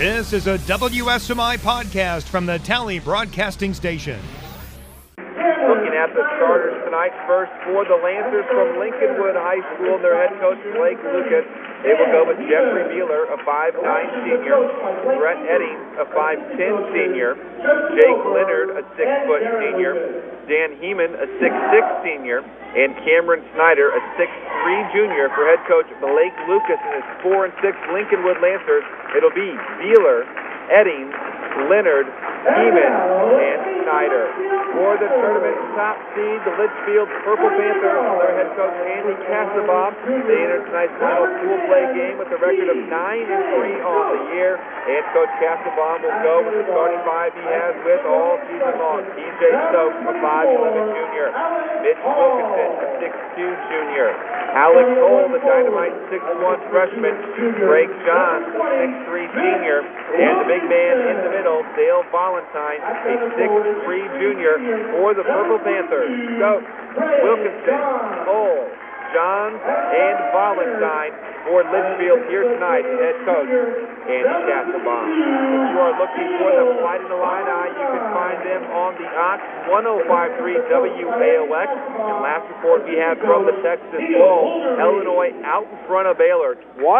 This is a WSMI podcast from the Tally Broadcasting Station. Looking at the starters tonight, first for the Lancers from Lincolnwood High School, their head coach Blake Lucas. They will go with Jeffrey Beeler, a 5'9 senior, Brett Eddings, a 5'10 senior, Jake Leonard, a 6-foot senior, Dan Heeman, a 6'6 senior, and Cameron Snyder, a 6'3 junior. For head coach Blake Lucas and his 4 and 6 Lincolnwood Lancers, it'll be Beeler, Eddings, Leonard, Heeman, and Snyder. For the tournament top seed, the Litchfield Purple Panthers, their head coach Andy Casabon. They entered tonight's final pool play game with a record of 9-3 on the year. And Coach Casabon will go with the starting five he has with all season long. TJ Stokes, a 5'11 junior. Mitch Wilkinson, a 6'2 junior. Alex Cole, the dynamite 6'1 freshman. Greg Johns, a 6'3 senior. And the big man in the middle, Dale Valentine, a 6'3 junior for the Purple Panthers. Stokes, Wilkinson, Cole, Johns, and Valentine for Litchfield here tonight. Head coach Andy Casabon. If you are looking for the Fighting Illini, you can find them on the Ox 105.3 WAOX. And last report we had from the Texas Bowl, Illinois out in front of Baylor,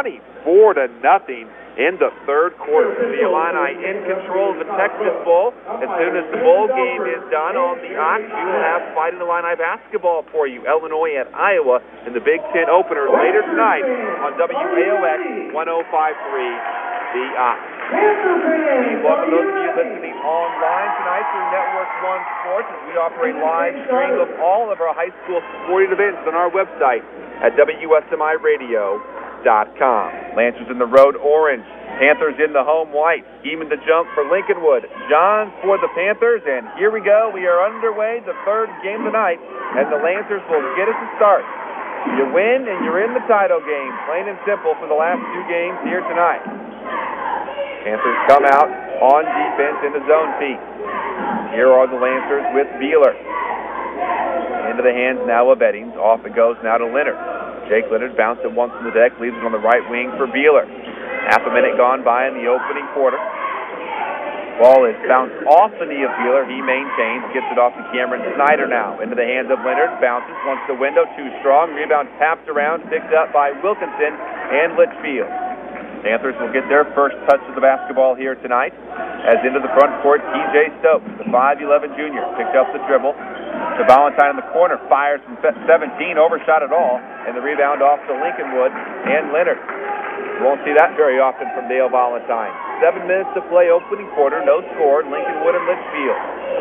24-0. In the third quarter, the Illini in control of the Texas Bowl. As soon as the bowl game is done on the Ox, we will have Fighting Illini basketball for you. Illinois at Iowa in the Big Ten opener later tonight on WAOX 105.3 the Ox. We welcome those of you listening online tonight through Network One Sports as we operate live stream of all of our high school sporting events on our website at WSMIRadio.com. Lancers in the road orange, Panthers in the home white. Heeman the jump for Lincolnwood, Johns for the Panthers, and here we go. We are underway, the third game tonight, and the Lancers will get us a start. You win and you're in the title game, plain and simple for the last two games here tonight. Panthers come out on defense in the zone piece. Here are the Lancers with Beeler. Into the hands now of Eddings. Off it goes now to Leonard. Jake Leonard bounced it once on the deck, leaves it on the right wing for Beeler. Half a minute gone by in the opening quarter. Ball is bounced off the knee of Beeler. He maintains, gets it off to Cameron Snyder now. Into the hands of Leonard, bounces, wants the window, too strong. Rebound tapped around, picked up by Wilkinson and Litchfield. Panthers will get their first touch of the basketball here tonight. As into the front court, TJ Stokes, the 5'11 junior, picked up the dribble. To Valentine in the corner, fires from 17, overshot it all, and the rebound off to Lincolnwood and Leonard. You won't see that very often from Dale Valentine. 7 minutes to play, opening quarter, no score, Lincolnwood and Litchfield.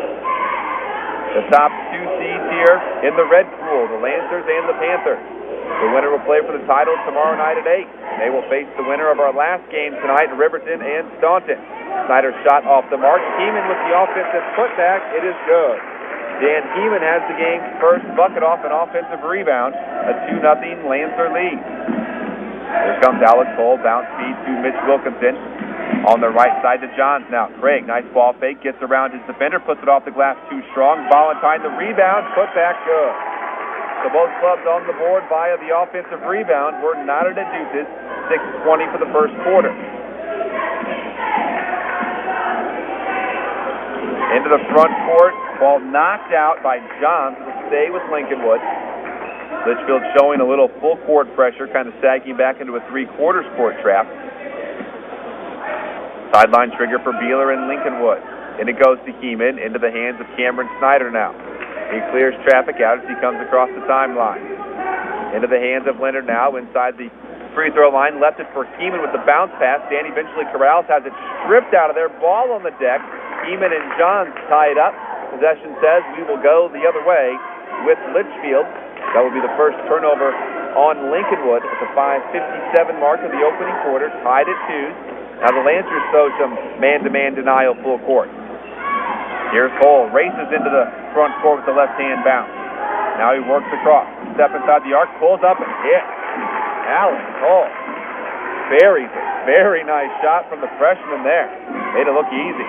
The top two seeds here in the red pool, the Lancers and the Panthers. The winner will play for the title tomorrow night at 8. They will face the winner of our last game tonight, Riverton and Staunton. Snyder shot off the mark. Heeman with the offensive putback. It is good. Dan Heeman has the game's first bucket off an offensive rebound, a 2-0 Lancer lead. Here comes Alex Cole, bounce feed to Mitch Wilkinson. On the right side to Johns now. Craig, nice ball fake, gets around his defender, puts it off the glass too strong. Valentine, the rebound, put back good. So both clubs on the board via the offensive rebound. We're knotted at deuces, 6:20 for the first quarter. Into the front court, ball knocked out by Johns. Will stay with Lincolnwood. Litchfield showing a little full court pressure, kind of sagging back into a three-quarters court trap. Sideline trigger for Beeler and Lincolnwood. And it goes to Heeman, into the hands of Cameron Snyder now. He clears traffic out as he comes across the timeline. Into the hands of Leonard now, inside the free throw line. Left it for Heeman with the bounce pass. Danny eventually corrals, has it stripped out of there. Ball on the deck. Heeman and Johns tie it up. Possession says we will go the other way with Litchfield. That will be the first turnover on Lincolnwood at the 5:57 mark of the opening quarter. Tied at 2. Now the Lancers throw some man-to-man denial full court. Here's Cole, races into the front court with the left-hand bounce. Now he works across, step inside the arc, pulls up and hits. Alex Cole buries it. Very nice shot from the freshman there. Made it look easy.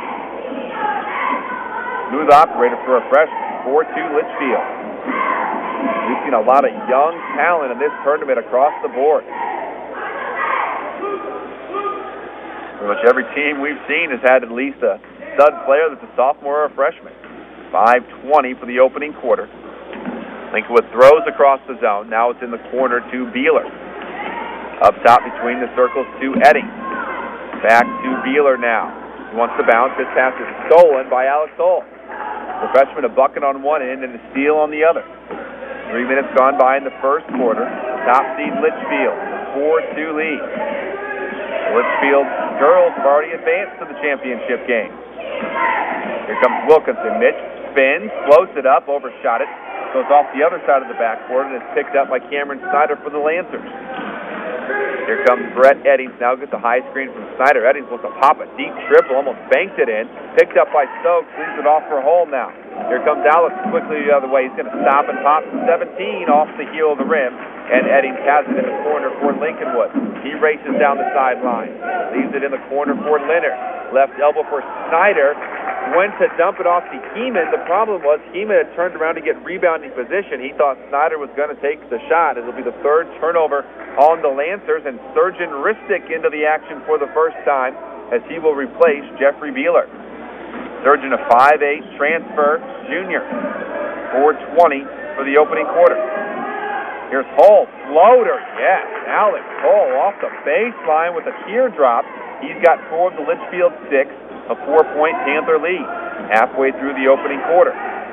Smooth operator for a freshman. 4-2 Litchfield. We've seen a lot of young talent in this tournament across the board. Pretty much every team we've seen has had at least a stud player that's a sophomore or a freshman. 5:20 for the opening quarter. Lincolnwood throws across the zone. Now it's in the corner to Beeler. Up top between the circles to Edding. Back to Beeler now. He wants to bounce. This pass is stolen by Alex Hull. The freshman a bucket on one end and a steal on the other. 3 minutes gone by in the first quarter. Top seed Litchfield, 4-2 lead. The Litchfield girls have already advanced to the championship game. Here comes Wilkinson. Mitch spins, floats it up, overshot it. Goes off the other side of the backboard and is picked up by Cameron Snyder for the Lancers. Here comes Brett Eddings. Now gets a high screen from Snyder. Eddings wants to pop a deep triple, almost banked it in. Picked up by Stokes, leaves it off for Hull now. Here comes Alex quickly the other way. He's going to stop and pop 17 off the heel of the rim. And Eddings has it in the corner for Lincolnwood. He races down the sideline. Leaves it in the corner for Leonard. Left elbow for Snyder. Went to dump it off to Heeman. The problem was Heeman had turned around to get rebounding position. He thought Snyder was going to take the shot. It'll be the third turnover on the Lancers, and Surgeon Ristic into the action for the first time as he will replace Jeffrey Beeler. Surgeon, a 5'8" transfer junior. 4:20 for the opening quarter. Here's Hull, floater, yes. Alex Hull off the baseline with a teardrop. He's got 4 of the Litchfield 6. A 4-point Panther lead halfway through the opening quarter.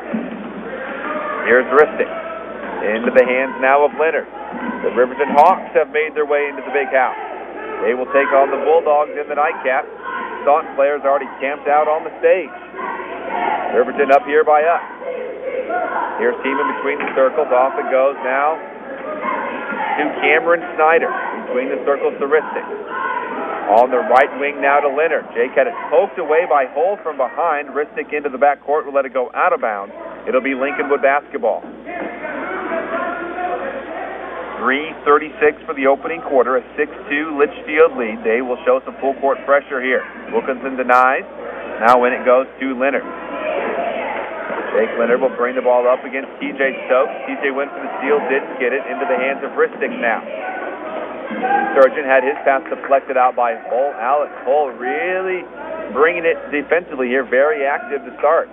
Here's Ristic. Into the hands now of Leonard. The Riverton Hawks have made their way into the big house. They will take on the Bulldogs in the nightcap. Staunton players already camped out on the stage. Riverton up here by us. Here's Heeman between the circles. Off it goes now to Cameron Snyder. Between the circles to Ristic. On the right wing now to Leonard. Jake had it poked away by Hull from behind. Ristic into the backcourt will let it go out of bounds. It'll be Lincolnwood basketball. 3:36 for the opening quarter. A 6-2 Litchfield lead. They will show some full court pressure here. Wilkinson denies. Now when it goes to Leonard. Jake Leonard will bring the ball up against TJ Stokes. TJ went for the steal, didn't get it. Into the hands of Ristic now. Surgeon had his pass deflected out by Hull. Alex Hull really bringing it defensively here. Very active to start.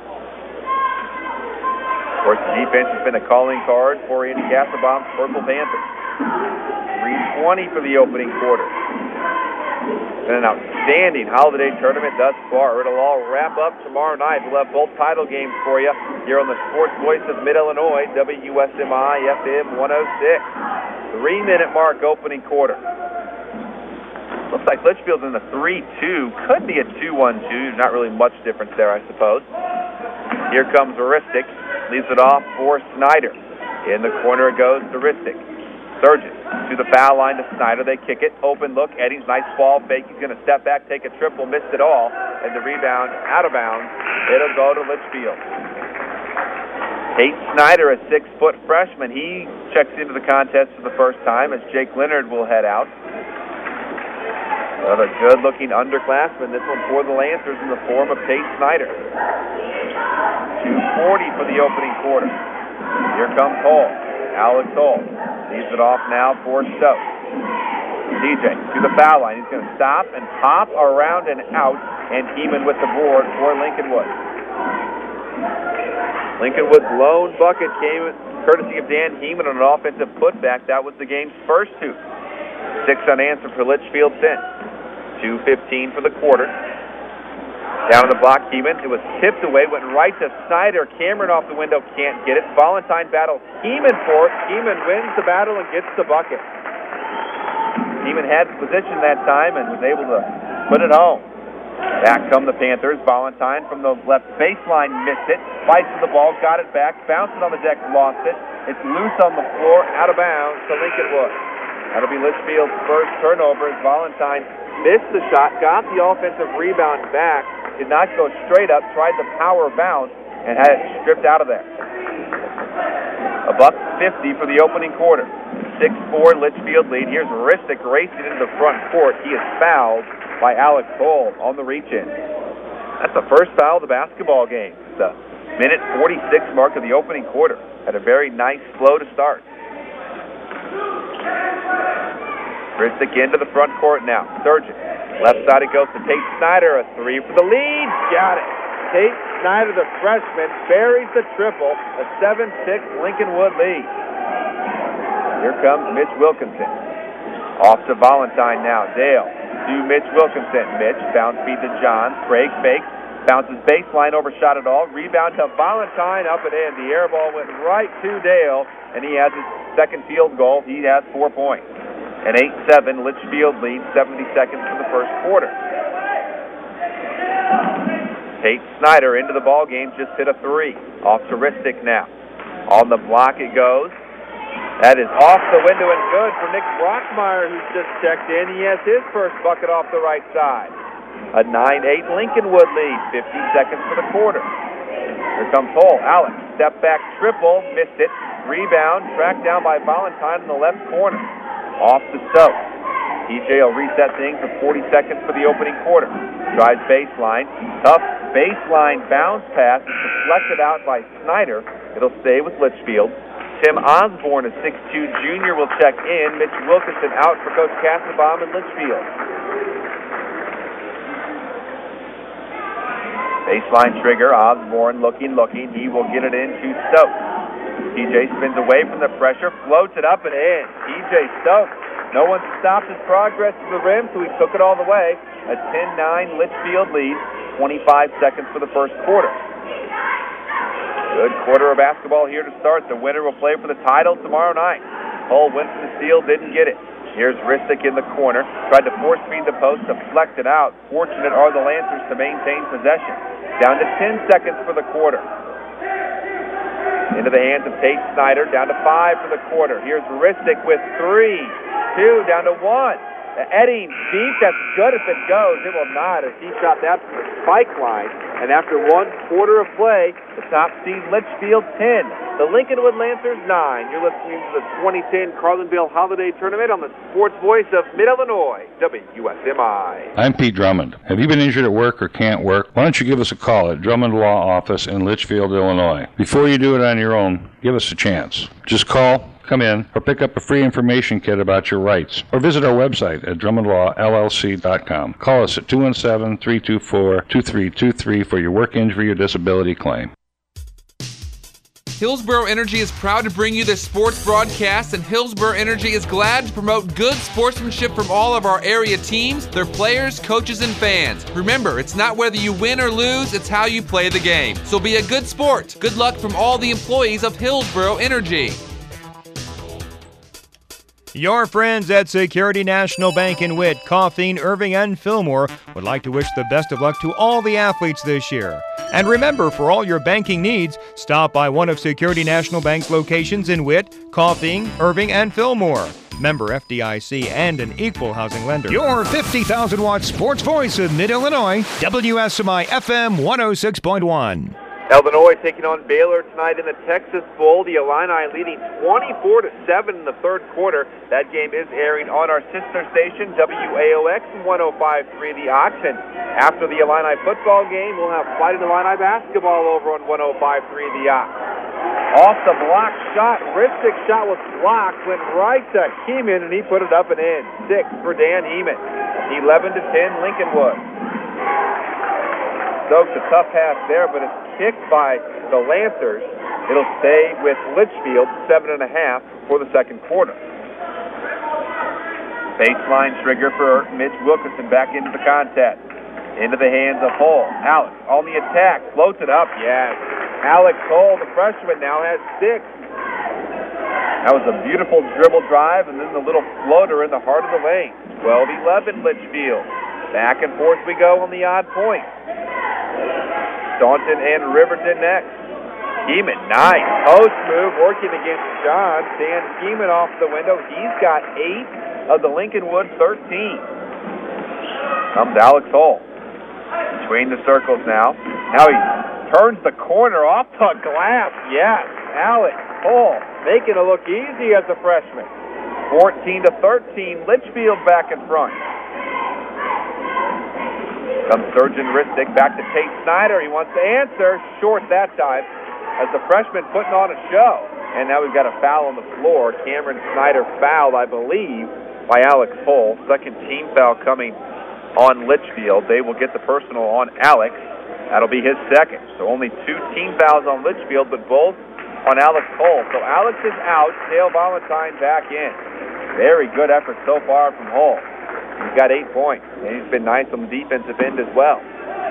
Of course, the defense has been a calling card for Andy Castlebaum's Purple Panthers. 3:20 for the opening quarter. Been an outstanding holiday tournament thus far. It'll all wrap up tomorrow night. We'll have both title games for you here on the Sports Voice of Mid-Illinois, WSMI FM 106. 3-minute mark opening quarter. Looks like Litchfield's in the 3-2. Could be a 2-1-2. Not really much difference there, I suppose. Here comes Ristic. Leaves it off for Snyder. In the corner it goes to Ristic. Surgeon to the foul line to Snyder. They kick it. Open look. Eddings, nice ball fake. He's going to step back, take a triple, missed it all. And the rebound out of bounds. It'll go to Litchfield. Tate Snyder, a 6-foot freshman. He checks into the contest for the first time as Jake Leonard will head out. Another good-looking underclassman. This one for the Lancers in the form of Tate Snyder. 2:40 for the opening quarter. Here comes Hull. Alex Hull leaves it off now for Stokes. DJ to the foul line. He's going to stop and hop around and out, and Heeman with the board for Lincolnwood. Lincolnwood's lone bucket came courtesy of Dan Heeman on an offensive putback. That was the game's first 2. 6 unanswered for Litchfield since. 2:15 for the quarter. Down on the block, Heeman. It was tipped away, went right to Snyder. Cameron off the window, can't get it. Valentine battles Heeman for it. Heeman wins the battle and gets the bucket. Heeman had position that time and was able to put it home. Back come the Panthers. Valentine from the left baseline missed it. Fights for the ball, got it back. Bounced it on the deck, lost it. It's loose on the floor, out of bounds to Lincolnwood. That'll be Litchfield's first turnover as Valentine missed the shot, got the offensive rebound back, did not go straight up, tried the power bounce, and had it stripped out of there. $1.50 for the opening quarter. 6-4 Litchfield lead. Here's Ristic racing into the front court. He is fouled by Alex Hull on the reach-in. That's the first foul of the basketball game. The minute 46 mark of the opening quarter. Had a very nice flow to start. Ristic into the front court now. Surgeon Left side it goes to Tate Snyder, a three for the lead. Got it. Tate Snyder, the freshman, buries the triple, a 7-6 Lincolnwood lead. Here comes Mitch Wilkinson. Off to Valentine now. Dale to Mitch Wilkinson. Mitch, bounce feed to John. Sprague fakes. Bounces baseline, overshot it all. Rebound to Valentine, up and in. The air ball went right to Dale, and he has his second field goal. He has 4 points. An 8-7 Litchfield lead, 70 seconds for the first quarter. Tate Snyder into the ball game, just hit a three. Off to Ristic now. On the block it goes. That is off the window and good for Nick Brockmeyer, who's just checked in. He has his first bucket off the right side. A 9-8 Lincolnwood lead, 50 seconds for the quarter. Here comes Hull. Alex, step back triple, missed it. Rebound, tracked down by Valentine in the left corner. Off to Stoke. TJ will reset things with 40 seconds for the opening quarter. Drives baseline. Tough baseline bounce pass. It's deflected out by Snyder. It'll stay with Litchfield. Tim Osborne, a 6'2 junior, will check in. Mitch Wilkinson out for Coach Kassenbaum in Litchfield. Baseline trigger. Osborne looking. He will get it into Stoke. TJ spins away from the pressure, floats it up and in. TJ Stokes. No one stopped his progress to the rim, so he took it all the way. A 10-9 Litchfield lead, 25 seconds for the first quarter. Good quarter of basketball here to start. The winner will play for the title tomorrow night. Hull went for the steal, didn't get it. Here's Ristic in the corner. Tried to force feed the post, deflected out. Fortunate are the Lancers to maintain possession. Down to 10 seconds for the quarter. Into the hands of Tate Snyder, down to 5 for the quarter. Here's Ristic with 3, 2, down to 1. Edding deep, that's good if it goes. It will not, as he shot that from the spike line. And after 1 quarter of play, the top seed Litchfield 10. The Lincolnwood Lancers 9. You're listening to the 2010 Carlinville Holiday Tournament on the Sports Voice of Mid-Illinois, WSMI. I'm Pete Drummond. Have you been injured at work or can't work? Why don't you give us a call at Drummond Law Office in Litchfield, Illinois. Before you do it on your own, give us a chance. Just call, come in, or pick up a free information kit about your rights, or visit our website at drummondlawllc.com. Call us at 217-324-2323 for your work injury or disability claim. Hillsboro Energy is proud to bring you this sports broadcast, and Hillsboro Energy is glad to promote good sportsmanship from all of our area teams, their players, coaches, and fans. Remember, it's not whether you win or lose, it's how you play the game. So be a good sport. Good luck from all the employees of Hillsboro Energy. Your friends at Security National Bank in Witt, Coffeen, Irving, and Fillmore would like to wish the best of luck to all the athletes this year. And remember, for all your banking needs, stop by one of Security National Bank's locations in Witt, Coffeen, Irving, and Fillmore. Member FDIC and an equal housing lender. Your 50,000-watt sports voice of Mid-Illinois, WSMI FM 106.1. Illinois taking on Baylor tonight in the Texas Bowl. The Illini leading 24-7 in the third quarter. That game is airing on our sister station, WAOX 105.3 The Oxen. After the Illini football game, we'll have Fighting Illini basketball over on 105.3 The Ox. Off the block shot. Ristic shot was blocked, went right to Heeman, and he put it up and in. 6 for Dan Heeman. 11-10 Lincolnwood. Stokes a tough pass there, but it's kicked by the Lancers. It'll stay with Litchfield, 7.5 for the second quarter. Baseline trigger for Mitch Wilkinson back into the contest. Into the hands of Hull. Alex on the attack, floats it up, yes. Alex Hull, the freshman, now has 6. That was a beautiful dribble drive, and then the little floater in the heart of the lane. 12-11 Litchfield. Back and forth we go on the odd point. Staunton and Riverton next. Heeman, nice. Post move working against John. Dan Heeman off the window. He's got 8 of the Lincolnwood 13. Comes Alex Hull. Between the circles now. Now he turns the corner off the glass. Yes, Alex Hull making it look easy as a freshman. 14-13. Litchfield back in front. Comes Surgeon Ristic back to Tate Snyder. He wants to answer. Short that time as the freshman putting on a show. And now we've got a foul on the floor. Cameron Snyder fouled, I believe, by Alex Hull. Second team foul coming on Litchfield. They will get the personal on Alex. That'll be his second. So only 2 team fouls on Litchfield, but both on Alex Hull. So Alex is out. Dale Valentine back in. Very good effort so far from Hull. He's got 8 points, and he's been nice on the defensive end as well.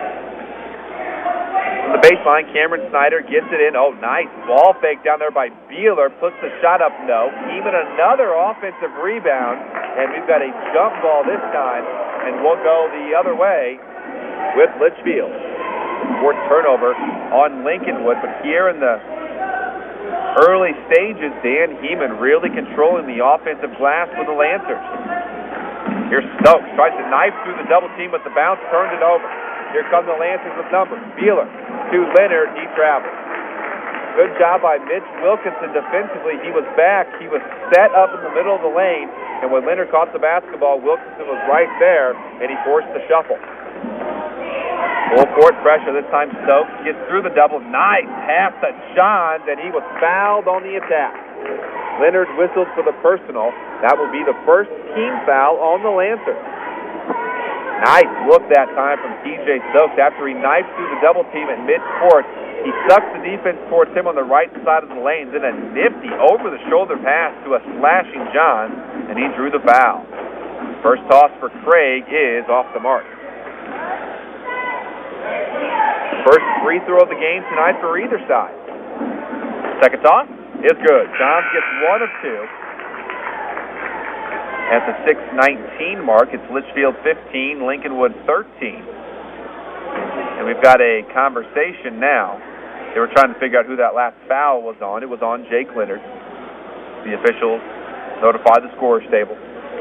From the baseline, Cameron Snyder gets it in. Oh, nice ball fake down there by Beeler. Puts the shot up, no. Even another offensive rebound, and we've got a jump ball this time, and we'll go the other way with Litchfield. Fourth turnover on Lincolnwood, but here in the early stages, Dan Heeman really controlling the offensive glass for the Lancers. Here's Stokes, tries to knife through the double team, but the bounce turned it over. Here come the Lancers with numbers. Beeler to Leonard, he travels. Good job by Mitch Wilkinson defensively. He was back. He was set up in the middle of the lane, and when Leonard caught the basketball, Wilkinson was right there, and he forced the shuffle. Full court pressure. This time Stokes gets through the double. Nice pass to Johns, and he was fouled on the attack. Leonard whistled for the personal. That will be the first team foul on the Lancers. Nice look that time from TJ Stokes after he knifed through the double team at mid-court. He sucks the defense towards him on the right side of the lane, then a nifty over-the-shoulder pass to a slashing Johns, and he drew the foul. First toss for Craig is off the mark. First free throw of the game tonight for either side. Second toss is good. Johns gets 1 of 2. At the 6:19 mark, it's Litchfield 15, Lincolnwood 13. And we've got a conversation now. They were trying to figure out who that last foul was on. It was on Jake Leonard. The officials notified the scorer's table.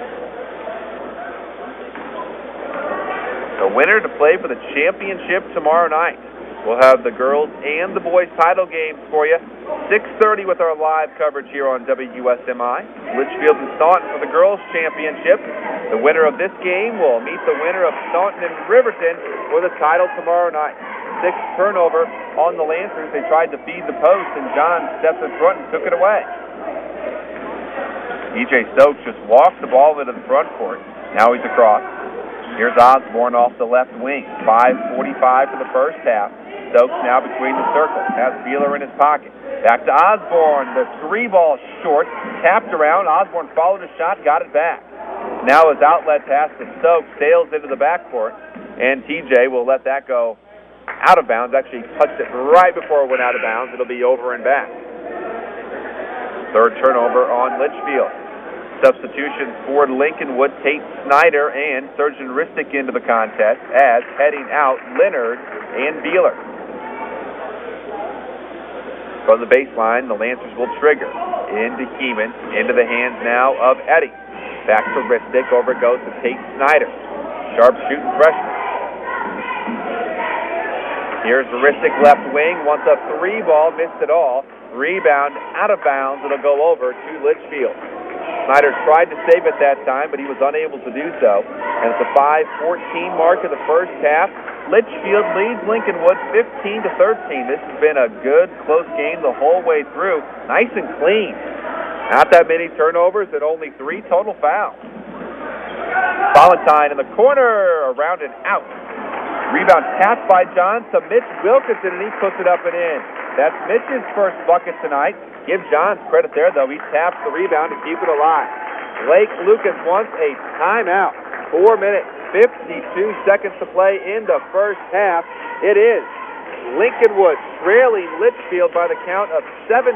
The winner to play for the championship tomorrow night. We'll have the girls and the boys title games for you. 6:30 with our live coverage here on WUSMI. Litchfield and Staunton for the girls championship. The winner of this game will meet the winner of Staunton and Riverton for the title tomorrow night. 6th turnover on the Lancers. They tried to feed the post, and John stepped in front and took it away. E.J. Stokes just walked the ball into the front court. Now he's across. Here's Osborne off the left wing. 5:45 for the first half. Stokes now between the circles. Has Beeler in his pocket. Back to Osborne. The 3-ball short. Tapped around. Osborne followed his shot. Got it back. Now his outlet pass to Stokes sails into the backcourt. And TJ will let that go out of bounds. Actually touched it right before it went out of bounds. It'll be over and back. Third turnover on Litchfield. Substitutions for Lincolnwood, Tate Snyder and Surgeon Ristic into the contest, as heading out Leonard and Beeler. From the baseline, the Lancers will trigger. Into Heeman, into the hands now of Eddie. Back to Ristic, over goes to Tate Snyder. Sharp shooting freshman. Here's Ristic left wing, wants a 3-ball, missed it all. Rebound out of bounds, it'll go over to Litchfield. Snyder tried to save it that time, but he was unable to do so. And at the 5:14 mark of the first half, Litchfield leads Lincolnwood 15-13. This has been a good, close game the whole way through. Nice and clean. Not that many turnovers and only 3 total fouls. Valentine in the corner, around and out. Rebound tapped by Johns to Mitch Wilkinson, and he puts it up and in. That's Mitch's first bucket tonight. Give Johns credit there, though. He taps the rebound to keep it alive. Blake Lucas wants a timeout. 4 minutes, 52 seconds to play in the first half. It is Lincolnwood trailing Litchfield by the count of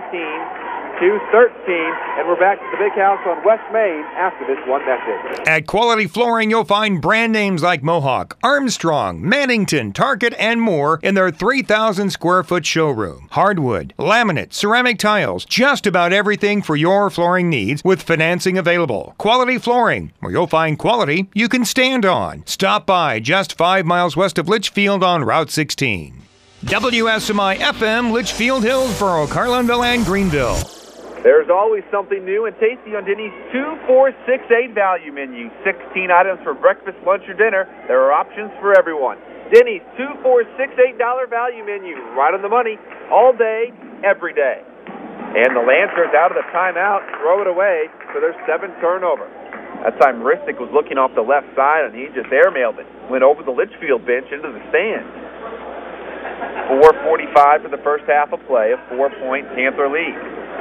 17-13, and we're back to the Big House on West Main after this one message. At Quality Flooring, you'll find brand names like Mohawk, Armstrong, Mannington, Target, and more in their 3,000-square-foot showroom. Hardwood, laminate, ceramic tiles, just about everything for your flooring needs with financing available. Quality Flooring, where you'll find quality you can stand on. Stop by just 5 miles west of Litchfield on Route 16. WSMI FM, Litchfield, Hillsboro, Carlinville, and Greenville. There's always something new and tasty on Denny's 2-4-6-8 value menu. 16 items for breakfast, lunch, or dinner. There are options for everyone. Denny's $2-4-6-8 value menu. Right on the money, all day, every day. And the Lancers out of the timeout, throw it away for their 7th turnover. That time Ristic was looking off the left side, and he just airmailed it. Went over the Litchfield bench into the stands. 4:45 for the first half of play, a 4-point Panther lead.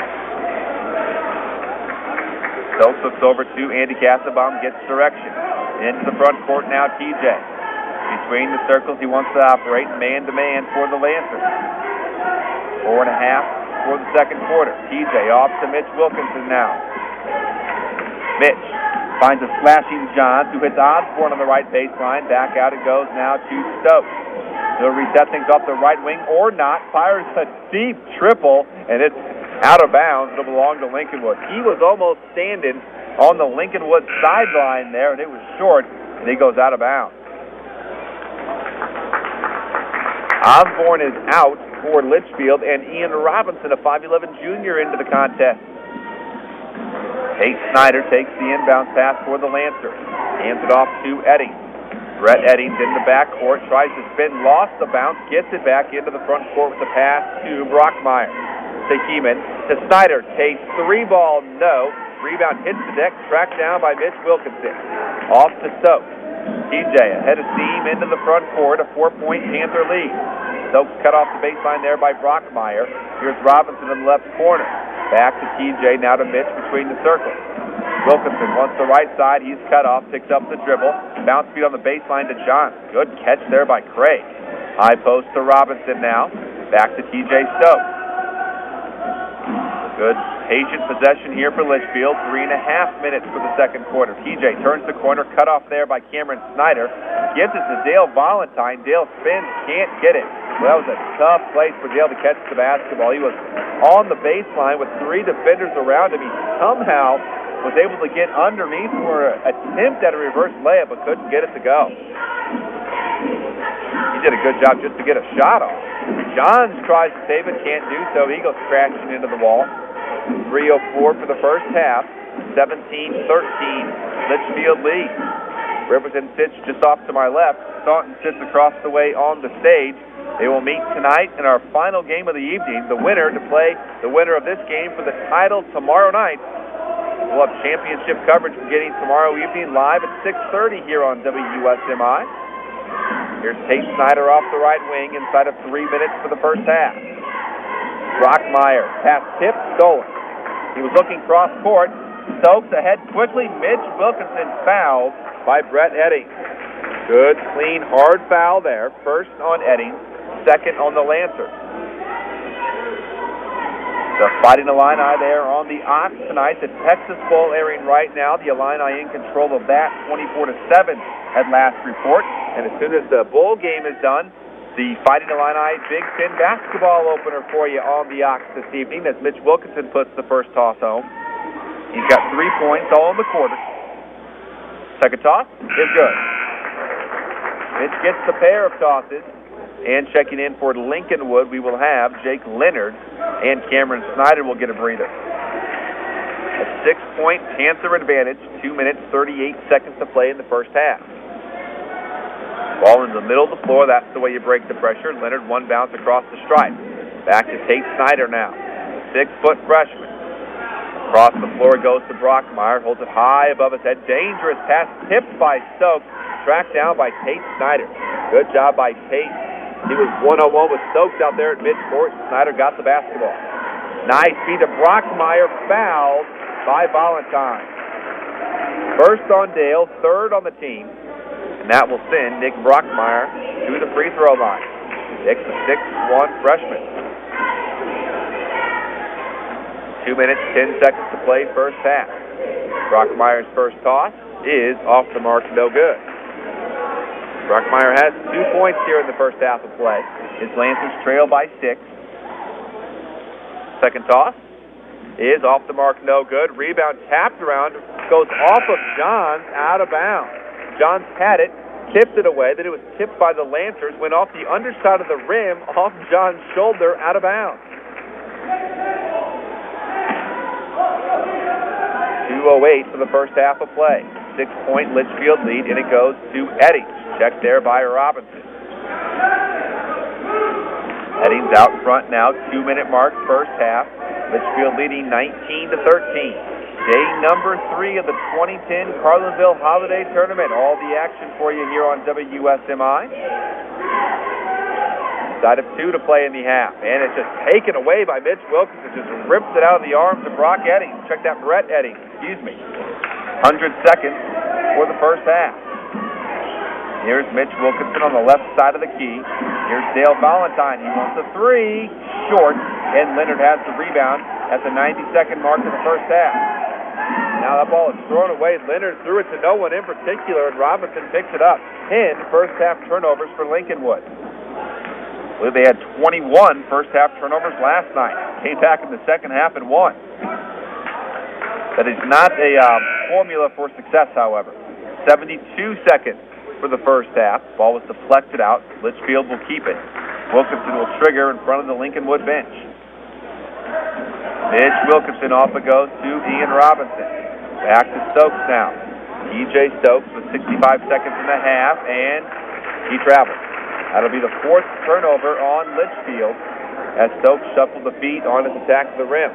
Stokes looks over to Andy Kassebaum, gets direction. Into the front court now, TJ. Between the circles, he wants to operate man-to-man for the Lancers. 4.5 for the second quarter. TJ off to Mitch Wilkinson now. Mitch finds a slashing Johns, who hits Osborne on the right baseline. Back out it goes now to Stokes. He'll reset things off the right wing or not. Fires a deep triple, and it's out of bounds. It'll belong to Lincolnwood. He was almost standing on the Lincolnwood sideline there, and it was short, and he goes out of bounds. Osborne is out for Litchfield, and Ian Robinson, a 5'11 junior, into the contest. Tate Snyder takes the inbound pass for the Lancers. Hands it off to Eddings. Brett Eddings in the backcourt, tries to spin, lost the bounce, gets it back into the front court with a pass to Brockmeyer. To Heeman, to Snyder. Tate, 3-ball, no. Rebound hits the deck, tracked down by Mitch Wilkinson. Off to Stokes. TJ ahead of steam into the front court, a 4-point Panther lead. Stokes cut off the baseline there by Brockmeyer. Here's Robinson in the left corner. Back to TJ, now to Mitch between the circles. Wilkinson wants the right side. He's cut off, picks up the dribble. Bounce feed on the baseline to Johnson. Good catch there by Craig. High post to Robinson now. Back to TJ Stokes. Good patient possession here for Litchfield. 3.5 minutes for the second quarter. TJ turns the corner, cut off there by Cameron Snyder. Gives it to Dale Valentine. Dale spins, can't get it. Well, that was a tough place for Dale to catch the basketball. He was on the baseline with 3 defenders around him. He somehow was able to get underneath for an attempt at a reverse layup, but couldn't get it to go. He did a good job just to get a shot off. Johns tries to save it, can't do so. He goes crashing into the wall. 3:04 for the first half. 17-13, Litchfield lead. Riverton sits just off to my left. Staunton sits across the way on the stage. They will meet tonight in our final game of the evening. The winner to play the winner of this game for the title tomorrow night. We'll have championship coverage beginning tomorrow evening live at 6:30 here on WUSMI. Here's Tate Snyder off the right wing inside of 3 minutes for the first half. Brockmeyer, pass tip, stolen. He was looking cross court. Stokes ahead quickly. Mitch Wilkinson fouled by Brett Eddings. Good, clean, hard foul there. First on Eddings, second on the Lancers. The Fighting Illini there on the Ox tonight. The Texas Bowl airing right now. The Illini in control of that, 24-7 at last report. And as soon as the bowl game is done, the Fighting Illini Big Ten basketball opener for you on the Ox this evening as Mitch Wilkinson puts the first toss home. He's got 3 points all in the quarter. Second toss is good. Mitch gets the pair of tosses. And checking in for Lincolnwood, we will have Jake Leonard, and Cameron Snyder will get a breather. A 6-point Panther advantage, 2 minutes, 38 seconds to play in the first half. Ball in the middle of the floor, that's the way you break the pressure. Leonard, one bounce across the stripe. Back to Tate Snyder now, 6-foot freshman. Across the floor goes to Brockmeyer, holds it high above his head. Dangerous pass, tipped by Stokes, tracked down by Tate Snyder. Good job by Tate. He was one-on-one with Stokes out there at midcourt. Snyder got the basketball. Nice feed to Brockmeyer, fouled by Valentine. First on Dale, third on the team. And that will send Nick Brockmeyer to the free throw line. Nick's a 6'1" freshman. 2 minutes, 10 seconds to play first half. Brockmeyer's first toss is off the mark, no good. Brockmeyer has 2 points here in the first half of play. His Lancers trail by 6. Second toss is off the mark, no good. Rebound tapped around, goes off of Johns, out of bounds. Johns had it, tipped it away, then it was tipped by the Lancers, went off the underside of the rim, off Johns' shoulder, out of bounds. 2:08 for the first half of play. 6-point Litchfield lead, and it goes to Eddings. Checked there by Robinson. Eddings out front now, 2-minute mark, first half. Litchfield leading 19-13. Day number 3 of the 2010 Carlinville Holiday Tournament. All the action for you here on WSMI. Side of 2 to play in the half. And it's just taken away by Mitch Wilkinson. Just rips it out of the arms of Brock Eddings. Check that, Brett Eddings, 100 seconds for the first half. Here's Mitch Wilkinson on the left side of the key. Here's Dale Valentine. He wants a 3. Short. And Leonard has the rebound at the 90-second mark of the first half. Now that ball is thrown away. Leonard threw it to no one in particular, and Robinson picks it up. 10 first-half turnovers for Lincolnwood. I believe they had 21 first-half turnovers last night. Came back in the second half and won. That is not a formula for success, however. 72 seconds for the first half. Ball was deflected out. Litchfield will keep it. Wilkinson will trigger in front of the Lincolnwood bench. Mitch Wilkinson off it goes to Ian Robinson. Back to Stokes now. TJ Stokes with 65 seconds in the half, and he travels. That'll be the 4th turnover on Litchfield as Stokes shuffled the feet on his attack to the rim.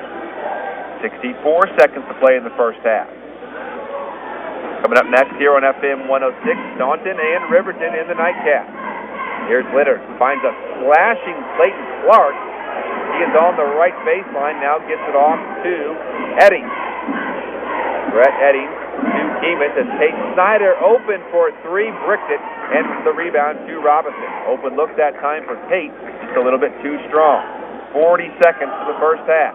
64 seconds to play in the first half. Coming up next here on FM 106, Staunton and Riverton in the nightcap. Here's Leonard, who finds a slashing Clayton Clark. He is on the right baseline, now gets it off to Eddings. Brett Eddings to Keeman to Tate Snyder, open for 3, bricked it, and the rebound to Robinson. Open look that time for Tate, just a little bit too strong. 40 seconds for the first half.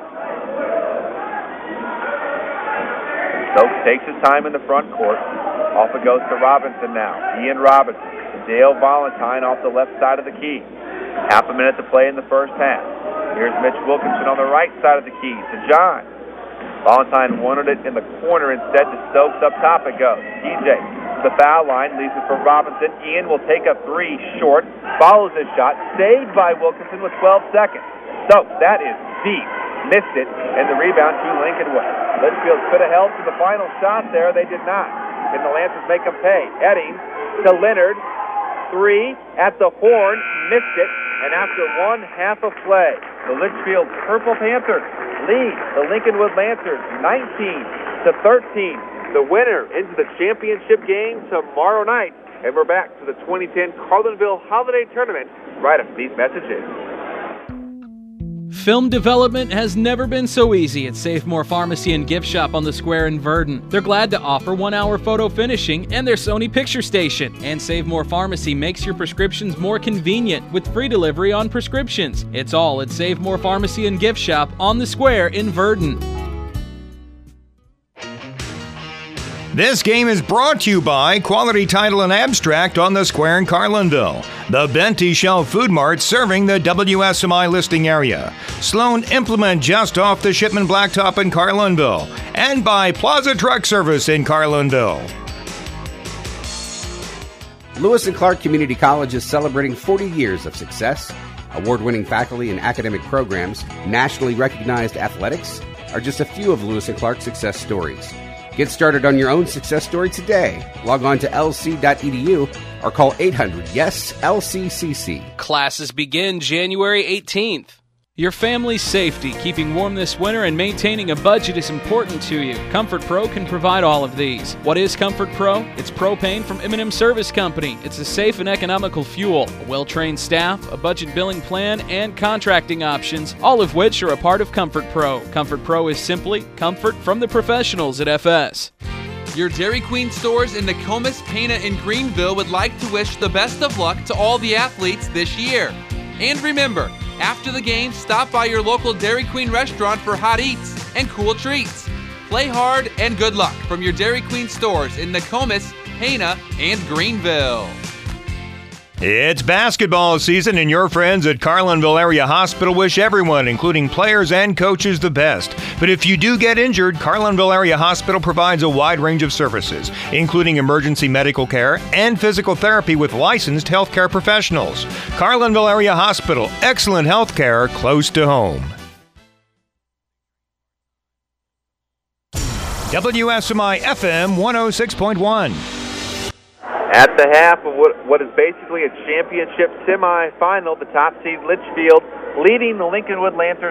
Stokes takes his time in the front court. Off it goes to Robinson now. Ian Robinson. Dale Valentine off the left side of the key. Half a minute to play in the first half. Here's Mitch Wilkinson on the right side of the key to John. Valentine wanted it in the corner instead to Stokes. Up top it goes. TJ to the foul line, leaves it for Robinson. Ian will take a 3 short. Follows his shot. Saved by Wilkinson with 12 seconds. Stokes, that is deep. Missed it, and the rebound to Lincolnwood. Litchfield could have held to the final shot there. They did not. Can the Lancers make them pay? Eddings to Leonard. 3 at the horn. Missed it. And after 1/2 of play, the Litchfield Purple Panthers lead the Lincolnwood Lancers 19-13. The winner into the championship game tomorrow night. And we're back to the 2010 Carlinville Holiday Tournament right after these messages. Film development has never been so easy at Safemore Pharmacy and Gift Shop on the Square in Verdon. They're glad to offer 1-hour photo finishing and their Sony picture station. And Safemore Pharmacy makes your prescriptions more convenient with free delivery on prescriptions. It's all at Safemore Pharmacy and Gift Shop on the Square in Verdon. This game is brought to you by Quality Title and Abstract on the Square in Carlinville, the Benty Shell Food Mart serving the WSMI listing area, Sloan Implement just off the Shipman Blacktop in Carlinville, and by Plaza Truck Service in Carlinville. Lewis and Clark Community College is celebrating 40 years of success. Award-winning faculty and academic programs, nationally recognized athletics, are just a few of Lewis and Clark's success stories. Get started on your own success story today. Log on to lc.edu or call 800-YES-LCCC. Classes begin January 18th. Your family's safety, keeping warm this winter, and maintaining a budget is important to you. Comfort Pro can provide all of these. What is Comfort Pro? It's propane from M&M Service Company. It's a safe and economical fuel, a well-trained staff, a budget billing plan, and contracting options, all of which are a part of Comfort Pro. Comfort Pro is simply comfort from the professionals at FS. Your Dairy Queen stores in Nokomis, Pana, and Greenville would like to wish the best of luck to all the athletes this year. And remember, after the game, stop by your local Dairy Queen restaurant for hot eats and cool treats. Play hard and good luck from your Dairy Queen stores in Nokomis, Pana, and Greenville. It's basketball season, and your friends at Carlinville Area Hospital wish everyone, including players and coaches, the best. But if you do get injured, Carlinville Area Hospital provides a wide range of services, including emergency medical care and physical therapy with licensed healthcare professionals. Carlinville Area Hospital, excellent healthcare close to home. WSMI FM 106.1. At the half of what is basically a championship semifinal, the top seed Litchfield leading the Lincolnwood Lancers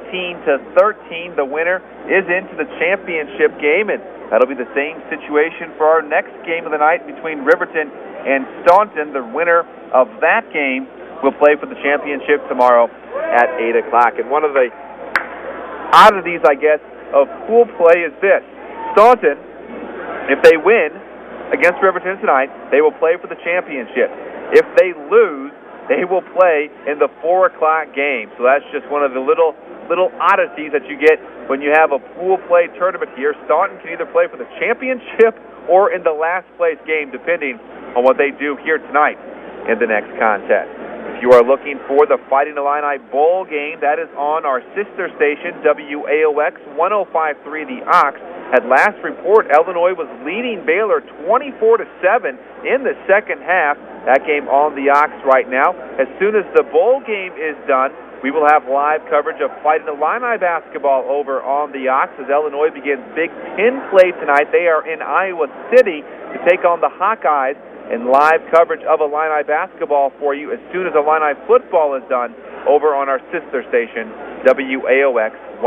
19-13. The winner is into the championship game, and that'll be the same situation for our next game of the night between Riverton and Staunton. The winner of that game will play for the championship tomorrow at 8 o'clock. And one of the oddities, I guess, of pool play is this. Staunton, if they win against Riverton tonight, they will play for the championship. If they lose, they will play in the 4 o'clock game. So that's just one of the little oddities that you get when you have a pool play tournament here. Staunton can either play for the championship or in the last place game, depending on what they do here tonight in the next contest. If you are looking for the Fighting Illini Bowl game, that is on our sister station, WAOX 105.3 The Ox. At last report, Illinois was leading Baylor 24-7 in the second half. That game on the Ox right now. As soon as the bowl game is done, we will have live coverage of Fighting Illini basketball over on the Ox as Illinois begins Big Ten play tonight. They are in Iowa City to take on the Hawkeyes, and live coverage of Illini basketball for you as soon as Illini football is done over on our sister station, WAOX 105.3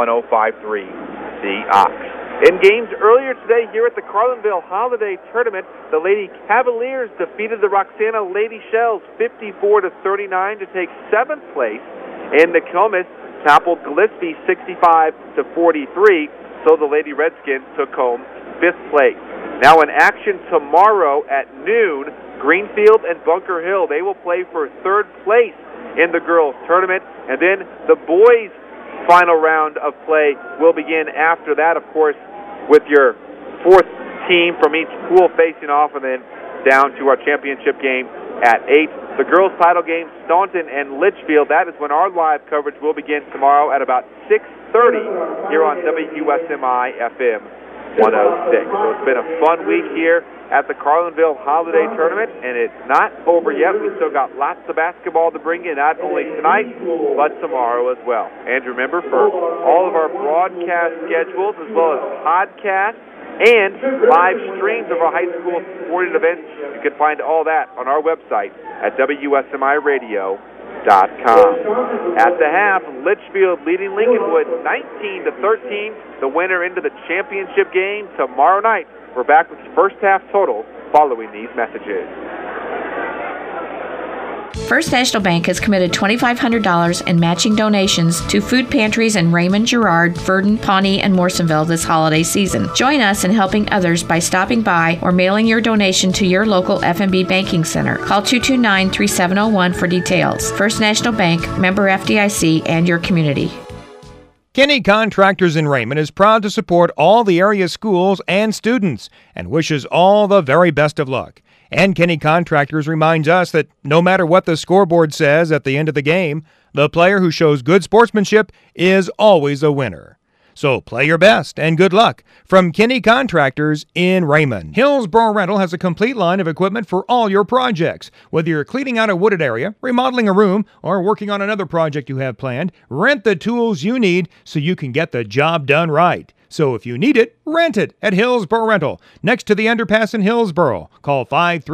The Ox. In games earlier today here at the Carlinville Holiday Tournament, the Lady Cavaliers defeated the Roxana Lady Shells 54-39 to take 7th place, and Nokomis toppled Gillespie 65-43, so the Lady Redskins took home 5th place. Now in action tomorrow at noon, Greenfield and Bunker Hill, they will play for 3rd place in the girls' tournament, and then the boys' final round of play will begin after that, of course, with your 4th team from each pool facing off, and then down to our championship game at 8. The girls' title game, Staunton and Litchfield, that is when our live coverage will begin tomorrow at about 6:30 here on WUSMI FM 106. So it's been a fun week here at the Carlinville Holiday Tournament, and it's not over yet. We still got lots of basketball to bring in, not only tonight, but tomorrow as well. And remember, for all of our broadcast schedules, as well as podcasts and live streams of our high school sporting events, you can find all that on our website at WSMIRadio.com. At the half, Litchfield leading Lincolnwood 19-13. The winner into the championship game tomorrow night. We're back with the first half total following these messages. First National Bank has committed $2,500 in matching donations to food pantries in Raymond, Girard, Verdon, Pawnee, and Morrisonville this holiday season. Join us in helping others by stopping by or mailing your donation to your local FNB banking center. Call 229-3701 for details. First National Bank, member FDIC, and your community. Kinney Contractors in Raymond is proud to support all the area schools and students and wishes all the very best of luck. And Kinney Contractors reminds us that no matter what the scoreboard says at the end of the game, the player who shows good sportsmanship is always a winner. So play your best and good luck from Kinney Contractors in Raymond. Hillsboro Rental has a complete line of equipment for all your projects. Whether you're cleaning out a wooded area, remodeling a room, or working on another project you have planned, rent the tools you need so you can get the job done right. So if you need it, rent it at Hillsboro Rental, next to the underpass in Hillsboro. Call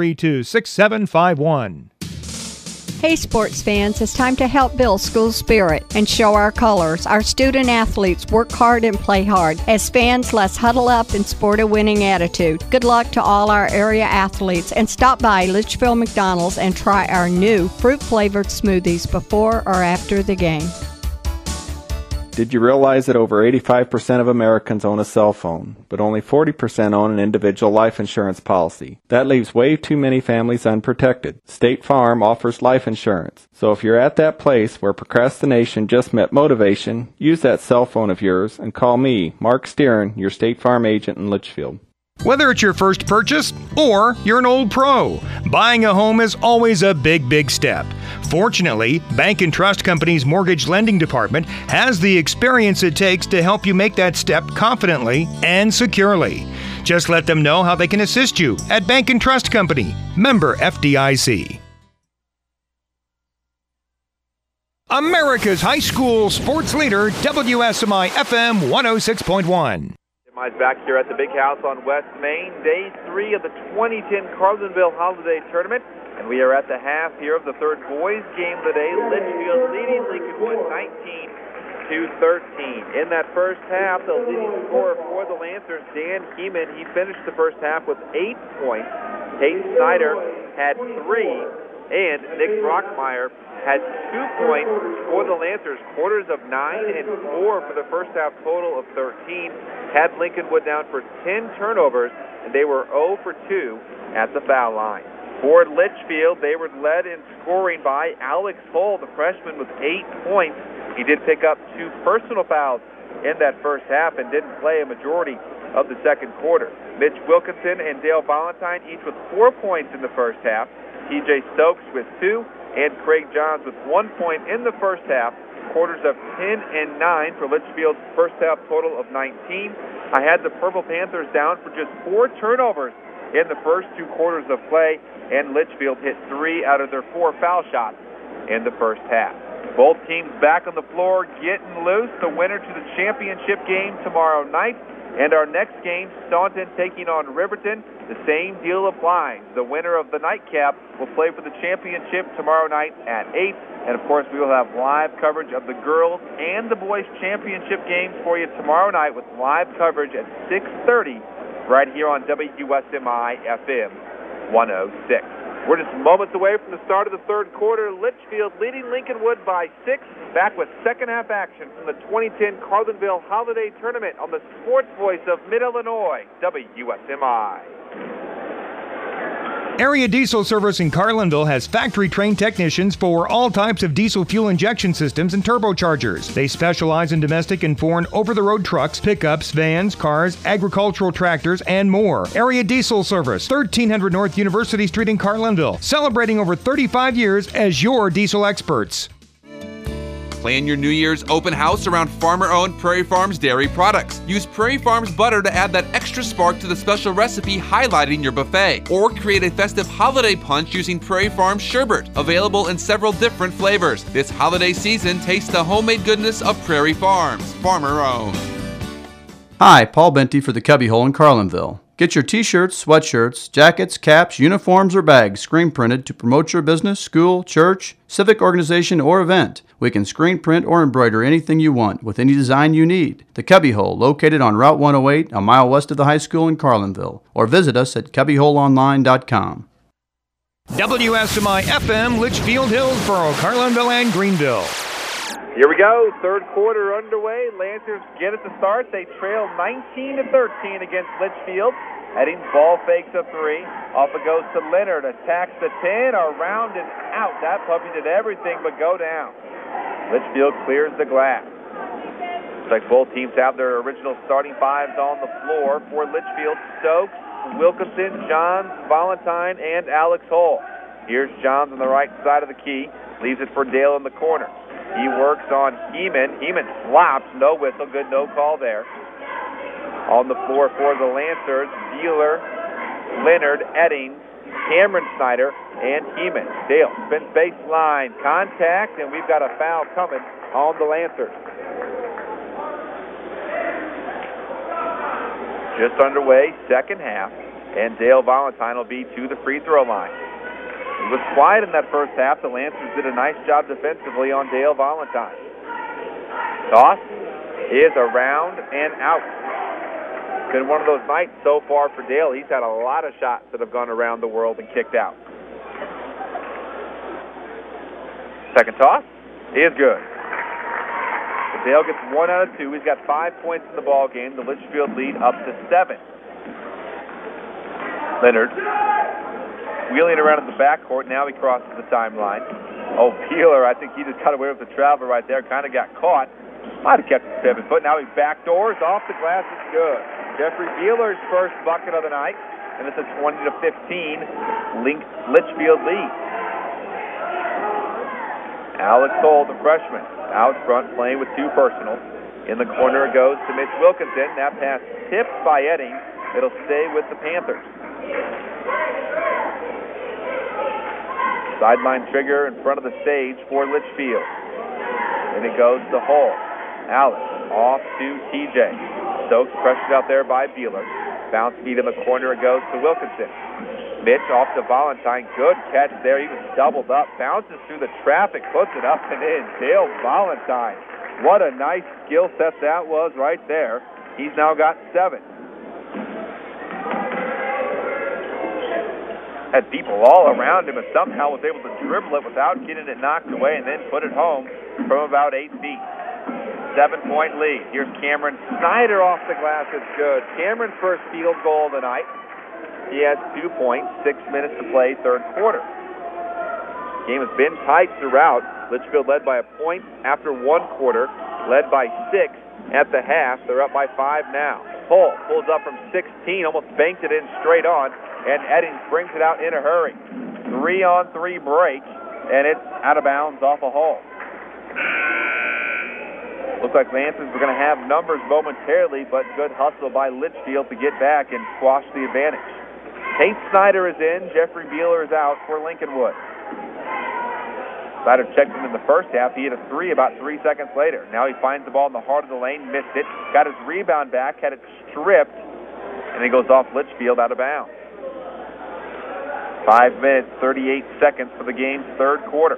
532-6751. Hey sports fans, it's time to help build school spirit and show our colors. Our student athletes work hard and play hard. As fans, let's huddle up and sport a winning attitude. Good luck to all our area athletes, and stop by Litchfield McDonald's and try our new fruit-flavored smoothies before or after the game. Did you realize that over 85% of Americans own a cell phone, but only 40% own an individual life insurance policy? That leaves way too many families unprotected. State Farm offers life insurance. So if you're at that place where procrastination just met motivation, use that cell phone of yours and call me, Mark Steeren, your State Farm agent in Litchfield. Whether it's your first purchase or you're an old pro, buying a home is always a big step. Fortunately, Bank and Trust Company's mortgage lending department has the experience it takes to help you make that step confidently and securely. Just let them know how they can assist you at Bank and Trust Company, member FDIC. America's high school sports leader, WSMI FM 106.1. Back here at the Big House on West Main, Day 3 of the 2010 Carlinville Holiday Tournament. And we are at the half here of the third boys game of the day. Litchfield leading Lincolnwood 19-13. In that first half, the leading scorer for the Lancers, Dan Heeman, he finished the first half with 8 points. Tate Snyder had 3, and Nick Brockmeyer had 2 points for the Lancers. Quarters of 9 and 4 for the first half, total of 13. Had Lincolnwood down for 10 turnovers, and they were 0 for 2 at the foul line. For Litchfield, they were led in scoring by Alex Hull, the freshman, with 8 points. He did pick up 2 personal fouls in that first half and didn't play a majority of the second quarter. Mitch Wilkinson and Dale Valentine each with 4 points in the first half. TJ Stokes with 2, and Craig Johns with 1 point in the first half. Quarters of 10 and 9 for Litchfield's first half total of 19. I had the Purple Panthers down for just 4 turnovers in the first 2 quarters of play, and Litchfield hit 3 out of their 4 foul shots in the first half. Both teams back on the floor getting loose. The winner to the championship game tomorrow night. And our next game, Staunton taking on Riverton. The same deal applies. The winner of the nightcap will play for the championship tomorrow night at 8. And, of course, we will have live coverage of the girls and the boys championship games for you tomorrow night with live coverage at 6:30 right here on WUSMI FM 106. We're just moments away from the start of the third quarter. Litchfield leading Lincolnwood by 6. Back with second half action from the 2010 Carlinville Holiday Tournament on the Sports Voice of Mid-Illinois, WUSMI. Area Diesel Service in Carlinville has factory-trained technicians for all types of diesel fuel injection systems and turbochargers. They specialize in domestic and foreign over-the-road trucks, pickups, vans, cars, agricultural tractors, and more. Area Diesel Service, 1300 North University Street in Carlinville, celebrating over 35 years as your diesel experts. Plan your New Year's open house around farmer-owned Prairie Farms dairy products. Use Prairie Farms butter to add that extra spark to the special recipe highlighting your buffet. Or create a festive holiday punch using Prairie Farms sherbet, available in several different flavors. This holiday season, taste the homemade goodness of Prairie Farms, farmer-owned. Hi, Paul Benty for the Cubbyhole in Carlinville. Get your t-shirts, sweatshirts, jackets, caps, uniforms, or bags screen printed to promote your business, school, church, civic organization, or event. We can screen print or embroider anything you want with any design you need. The Cubbyhole, located on Route 108, a mile west of the high school in Carlinville. Or visit us at cubbyholeonline.com. WSMI FM, Litchfield, Hillsboro, Carlinville, and Greenville. Here we go, third quarter underway. Lancers get it to start. They trail 19-13 against Litchfield. Heading ball fakes a 3. Off it goes to Leonard. Attacks the 10. Around and out. That puppy did everything but go down. Litchfield clears the glass. Looks like both teams have their original starting fives on the floor. For Litchfield, Stokes, Wilkinson, Johns, Valentine, and Alex Hull. Here's Johns on the right side of the key. Leaves it for Dale in the corner. He works on Heeman. Heeman flops. No whistle. Good no call there. On the floor for the Lancers, Beeler, Leonard, Eddings, Cameron Snyder, and Heeman. Dale spins baseline. Contact, and we've got a foul coming on the Lancers. Just underway, second half, and Dale Valentine will be to the free throw line. It was quiet in that first half. The Lancers did a nice job defensively on Dale Valentine. Toss is around and out. Been one of those nights so far for Dale. He's had a lot of shots that have gone around the world and kicked out. Second toss is good. So Dale gets 1 out of 2. He's got 5 points in the ball game. The Litchfield lead up to 7. Leonard wheeling around in the backcourt. Now he crosses the timeline. Oh, Peeler, I think he just got away with the traveler right there. Kind of got caught. Might have kept it 7 foot. Now he backdoors off the glass. It's good. Jeffrey Beeler's first bucket of the night, and it's a 20-15 Litchfield lead. Alex Hull, the freshman, out front playing with 2 personals. In the corner it goes to Mitch Wilkinson. That pass tipped by Eddings. It'll stay with the Panthers. Sideline trigger in front of the stage for Litchfield. And it goes to Hull. Alex off to TJ. Stokes pressured out there by Beeler. Bounce feed in the corner, it goes to Wilkinson. Mitch off to Valentine. Good catch there. He was doubled up. Bounces through the traffic, puts it up and in. Dale Valentine. What a nice skill set that was right there. He's now got 7. Had people all around him and somehow was able to dribble it without getting it knocked away and then put it home from about 8 feet. 7-point lead. Here's Cameron Snyder off the glass. It's good. Cameron's first field goal of the night. He has 2 points, 6 minutes to play, third quarter. Game has been tight throughout. Litchfield led by a point after 1 quarter, led by 6 at the half. They're up by 5 now. Hull pulls up from 16, almost banked it in straight on, and Eddings brings it out in a hurry. 3-on-3 break, and it's out of bounds off a Hull. Looks like Lansers were going to have numbers momentarily, but good hustle by Litchfield to get back and squash the advantage. Tate Snyder is in. Jeffrey Beeler is out for Lincolnwood. Snyder checked him in the first half. He hit a 3 about 3 seconds later. Now he finds the ball in the heart of the lane, missed it, got his rebound back, had it stripped, and he goes off Litchfield out of bounds. 5 minutes, 38 seconds for the game's third quarter.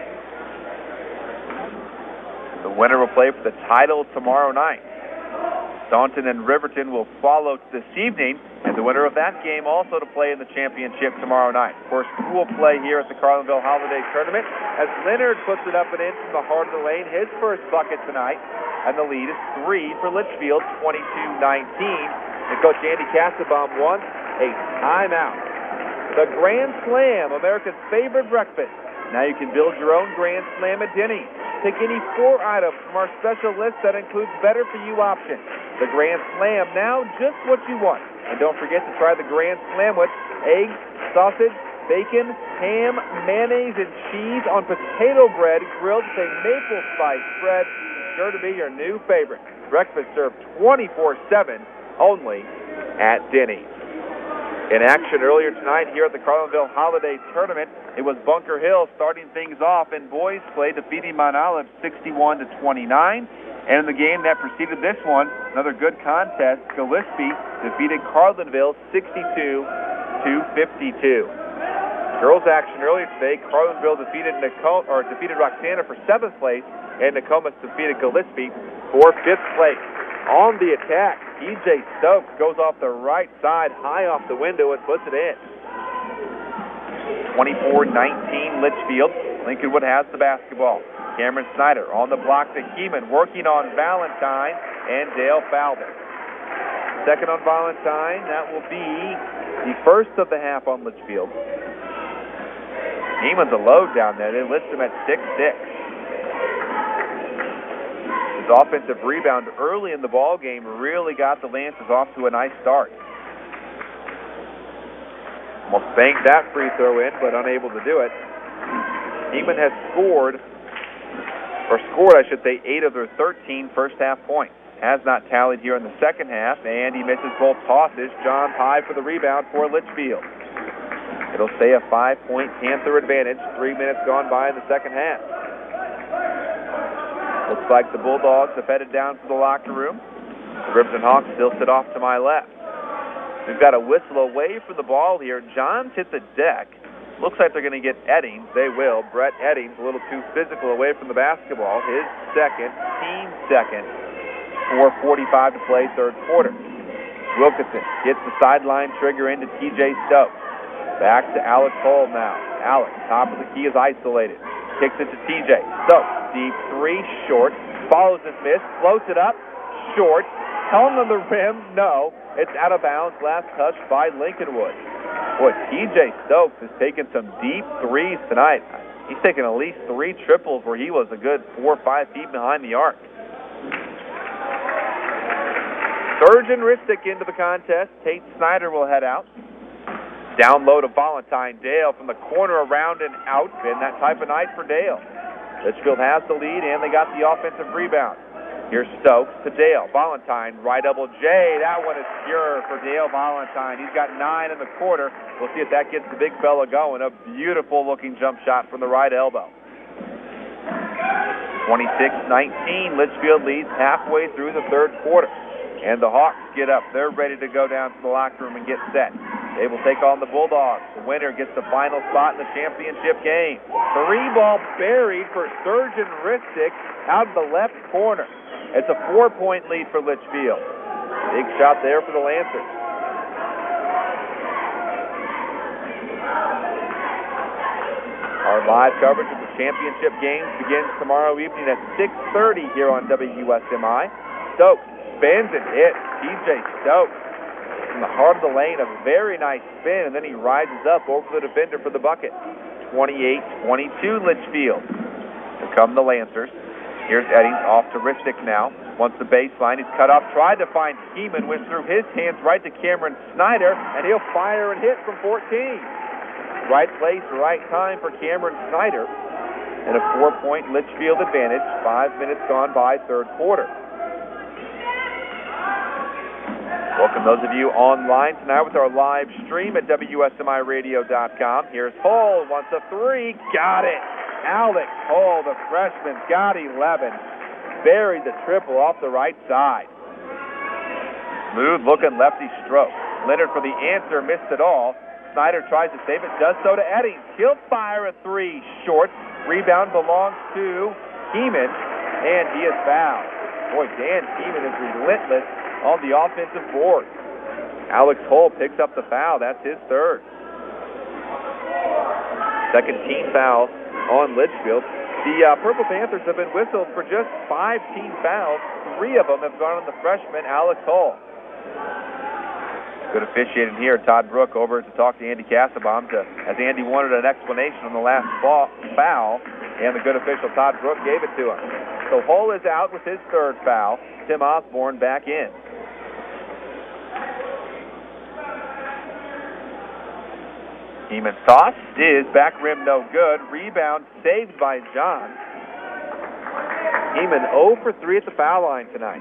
The winner will play for the title tomorrow night. Staunton and Riverton will follow this evening, and the winner of that game also to play in the championship tomorrow night. Of course, school play here at the Carlinville Holiday Tournament as Leonard puts it up and in from the heart of the lane, his first bucket tonight, and the lead is 3 for Litchfield, 22-19. And Coach Andy Kassebaum wants a timeout. The Grand Slam, America's favorite breakfast. Now you can build your own Grand Slam at Denny's. Pick any 4 items from our special list that includes better-for-you options. The Grand Slam, now just what you want. And don't forget to try the Grand Slam with eggs, sausage, bacon, ham, mayonnaise, and cheese on potato bread grilled with a maple spice bread. Sure to be your new favorite. Breakfast served 24/7 only at Denny's. In action earlier tonight here at the Carlinville Holiday Tournament, it was Bunker Hill starting things off in boys play, defeating Mount Olive 61-29. And in the game that preceded this one, another good contest, Gillespie defeated Carlinville 62-52. Girls action earlier today, Carlinville defeated Roxana for 7th place, and Nokomis defeated Gillespie for 5th place. On the attack, TJ Stokes goes off the right side, high off the window, and puts it in. 24-19 Litchfield. Lincolnwood has the basketball. Cameron Snyder on the block to Keeman, working on Valentine, and Dale fouled it. Second on Valentine. That will be the first of the half on Litchfield. Keeman's a load down there. They list him at 6'6". His offensive rebound early in the ball game really got the Lancers off to a nice start. Almost banked that free throw in, but unable to do it. Keeman has scored 8 of their 13 first half points. Has not tallied here in the second half, and he misses both tosses. John Pye for the rebound for Litchfield. It'll stay a 5-point Panther advantage. 3 minutes gone by in the second half. Looks like the Bulldogs have headed down to the locker room. The Riverton Hawks still sit off to my left. We've got a whistle away from the ball here. Johns hit the deck. Looks like they're going to get Eddings. They will. Brett Eddings, a little too physical away from the basketball. His second, team second. 4:45 to play, third quarter. Wilkinson gets the sideline trigger into TJ Stokes. Back to Alex Hull now. Alex, top of the key, is isolated. Kicks it to TJ. Stokes, deep three, short. Follows his miss, floats it up, short. Hung on the rim, no. It's out of bounds, last touch by Lincolnwood. Boy, TJ Stokes has taken some deep threes tonight. He's taken at least 3 triples where he was a good 4 or 5 feet behind the arc. Surgeon Ristic into the contest. Tate Snyder will head out. Down low to Valentine. Dale from the corner, around and out. Been that type of night for Dale. Litchfield has the lead, and they got the offensive rebound. Here's Stokes to Dale. Valentine, right elbow J. That one is pure for Dale Valentine. He's got 9 in the quarter. We'll see if that gets the big fella going. A beautiful-looking jump shot from the right elbow. 26-19. Litchfield leads halfway through the third quarter. And the Hawks get up. They're ready to go down to the locker room and get set. They will take on the Bulldogs. The winner gets the final spot in the championship game. 3-ball buried for Surgeon Ristic out of the left corner. It's a 4-point lead for Litchfield. Big shot there for the Lancers. Our live coverage of the championship games begins tomorrow evening at 6:30 here on WSMI. Stokes spins and hits. TJ Stokes from the heart of the lane, a very nice spin, and then he rises up over the defender for the bucket. 28-22 Litchfield. Here come the Lancers. Here's Eddings off to Ristic now. Wants the baseline. He's cut off. Tried to find Keeman. Went through his hands right to Cameron Snyder, and he'll fire and hit from 14. Right place, right time for Cameron Snyder. And a 4-point Litchfield advantage. 5 minutes gone by, third quarter. Welcome those of you online tonight with our live stream at WSMIRadio.com. Here's Hull, wants a 3, got it. Alex Hull, the freshman, got 11. Buried the triple off the right side. Smooth-looking lefty stroke. Leonard for the answer, missed it all. Snyder tries to save it, does so to Eddings. He'll fire a 3 short. Rebound belongs to Keeman, and he is fouled. Boy, Dan Keeman is relentless on the offensive board. Alex Hull picks up the foul. That's his third. Second team foul on Litchfield. The Purple Panthers have been whistled for just 5 team fouls. 3 of them have gone on the freshman, Alex Hull. Good officiating here. Todd Brook over to talk to Andy Cassabaum as Andy wanted an explanation on the last foul, and the good official Todd Brook gave it to him. So Hull is out with his third foul. Tim Osborne back in. Heeman's toss is back rim no good. Rebound saved by John. Heeman 0 for 3 at the foul line tonight.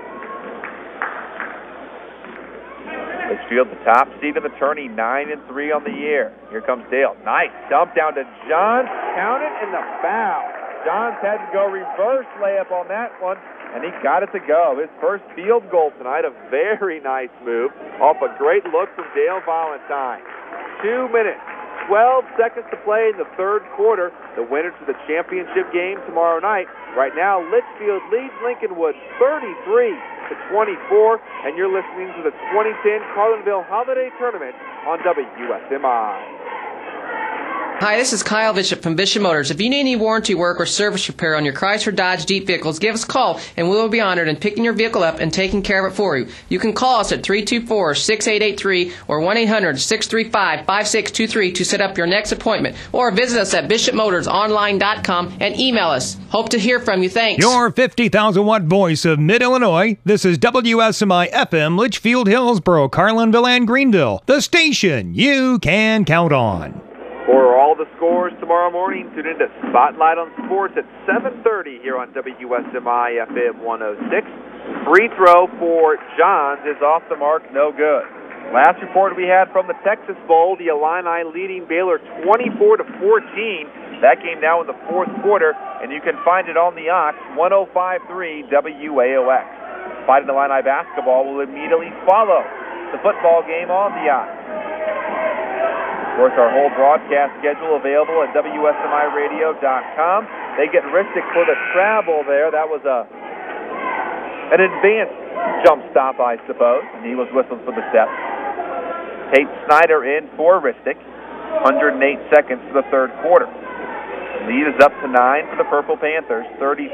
Litchfield, the top seed in the tourney, 9-3 on the year. Here comes Dale. Nice dump down to Johns. Counted and the foul. Johns had to go reverse layup on that one, and he got it to go. His first field goal tonight, a very nice move off a great look from Dale Valentine. 2 minutes, 12 seconds to play in the third quarter. The winner to the championship game tomorrow night. Right now, Litchfield leads Lincolnwood 33-24, and you're listening to the 2010 Carlinville Holiday Tournament on WSMI. Hi, this is Kyle Bishop from Bishop Motors. If you need any warranty work or service repair on your Chrysler, Dodge, Jeep vehicles, give us a call, and we will be honored in picking your vehicle up and taking care of it for you. You can call us at 324-6883 or 1-800-635-5623 to set up your next appointment, or visit us at bishopmotorsonline.com and email us. Hope to hear from you. Thanks. Your 50,000-watt voice of Mid-Illinois. This is WSMI FM, Litchfield, Hillsboro, Carlinville, and Greenville. The station you can count on. For all the scores tomorrow morning, tune in to Spotlight on Sports at 7:30 here on WSMI FM 106. Free throw for Johns is off the mark, no good. Last report we had from the Texas Bowl, the Illini leading Baylor 24-14. That game now in the fourth quarter, and you can find it on the Ox, 105.3 WAOX. Fighting Illini basketball will immediately follow the football game on the Ox. Of course, our whole broadcast schedule available at WSMIRadio.com. They get Ristic for the travel there. That was an advanced jump stop, I suppose, and he was whistled for the step. Tate Snyder in for Ristic. 108 seconds for the third quarter. Lead is up to 9 for the Purple Panthers,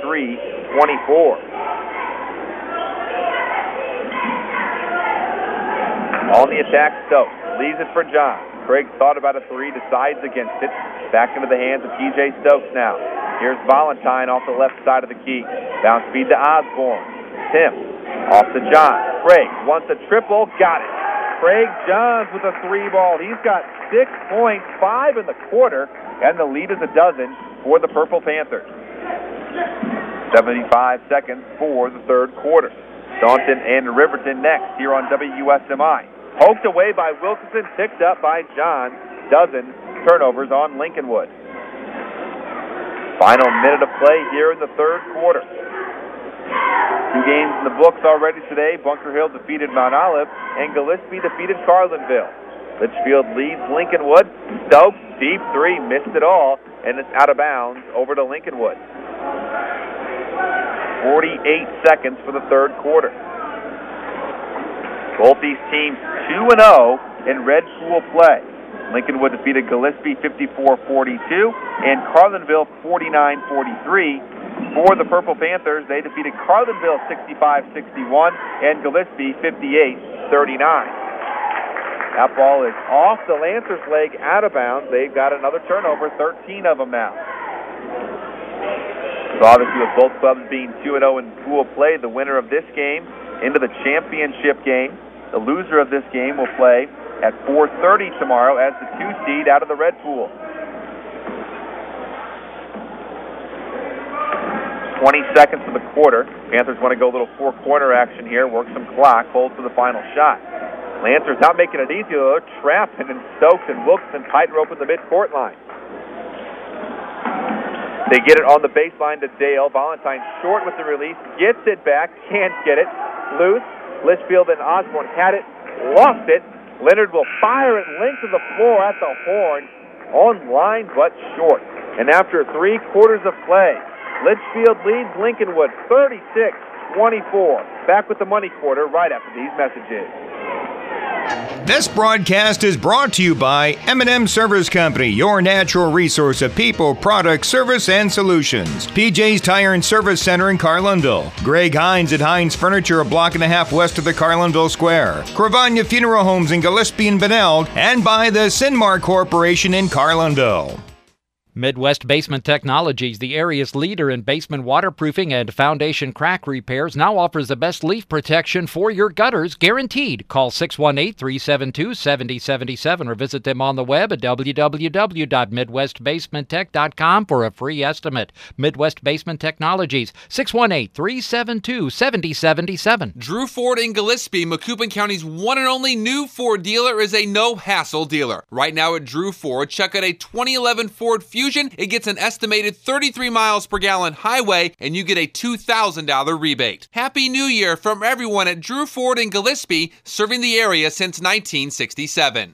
33-24. On the attack, Stokes leaves it for John. Craig thought about a 3, decides against it. Back into the hands of TJ Stokes now. Here's Valentine off the left side of the key. Bounce feed to Osborne. Tim off to John. Craig wants a triple, got it. Craig Johns with a 3-ball. He's got 6 points, 5 in the quarter, and the lead is a dozen for the Purple Panthers. 75 seconds for the third quarter. Staunton and Riverton next here on WSMI. Poked away by Wilkinson, picked up by John. Dozen turnovers on Lincolnwood. Final minute of play here in the third quarter. Two games in the books already today. Bunker Hill defeated Mount Olive, and Gillespie defeated Carlinville. Litchfield leads Lincolnwood. Stokes, deep three, missed it all, and it's out of bounds over to Lincolnwood. 48 seconds for the third quarter. Both these teams 2-0 in red pool play. Lincolnwood defeated Gillespie 54-42 and Carlinville 49-43. For the Purple Panthers, they defeated Carlinville 65-61 and Gillespie 58-39. That ball is off the Lancers' leg, out of bounds. They've got another turnover, 13 of them now. So obviously with both clubs being 2-0 in pool play, the winner of this game into the championship game. The loser of this game will play at 4:30 tomorrow as the 2 seed out of the red pool. 20 seconds of the quarter. Panthers want to go a little four-corner action here, work some clock, hold for the final shot. Lancers not making it easy, though. They're trapped, and Stokes and Wilkinson tightrope at the midcourt line. They get it on the baseline to Dale. Valentine short with the release, gets it back, can't get it. Loose. Litchfield and Osborne had it, lost it. Leonard will fire it length of the floor at the horn, on line but short. And after 3 quarters of play, Litchfield leads Lincolnwood 36-24. Back with the money quarter right after these messages. This broadcast is brought to you by M&M Service Company, your natural resource of people, products, service, and solutions. PJ's Tire and Service Center in Carlinville. Greg Hines at Hines Furniture, a block and a half west of the Carlinville Square. Cravagna Funeral Homes in Gillespie and Beneld, and by the Sinmar Corporation in Carlinville. Midwest Basement Technologies, the area's leader in basement waterproofing and foundation crack repairs, now offers the best leaf protection for your gutters, guaranteed. Call 618-372-7077 or visit them on the web at www.midwestbasementtech.com for a free estimate. Midwest Basement Technologies, 618-372-7077. Drew Ford in Gillespie, Macoupin County's one and only new Ford dealer, is a no-hassle dealer. Right now at Drew Ford, check out a 2011 Ford Fusion. It gets an estimated 33 miles per gallon highway, and you get a $2,000 rebate. Happy New Year from everyone at Drew Ford in Gillespie, serving the area since 1967.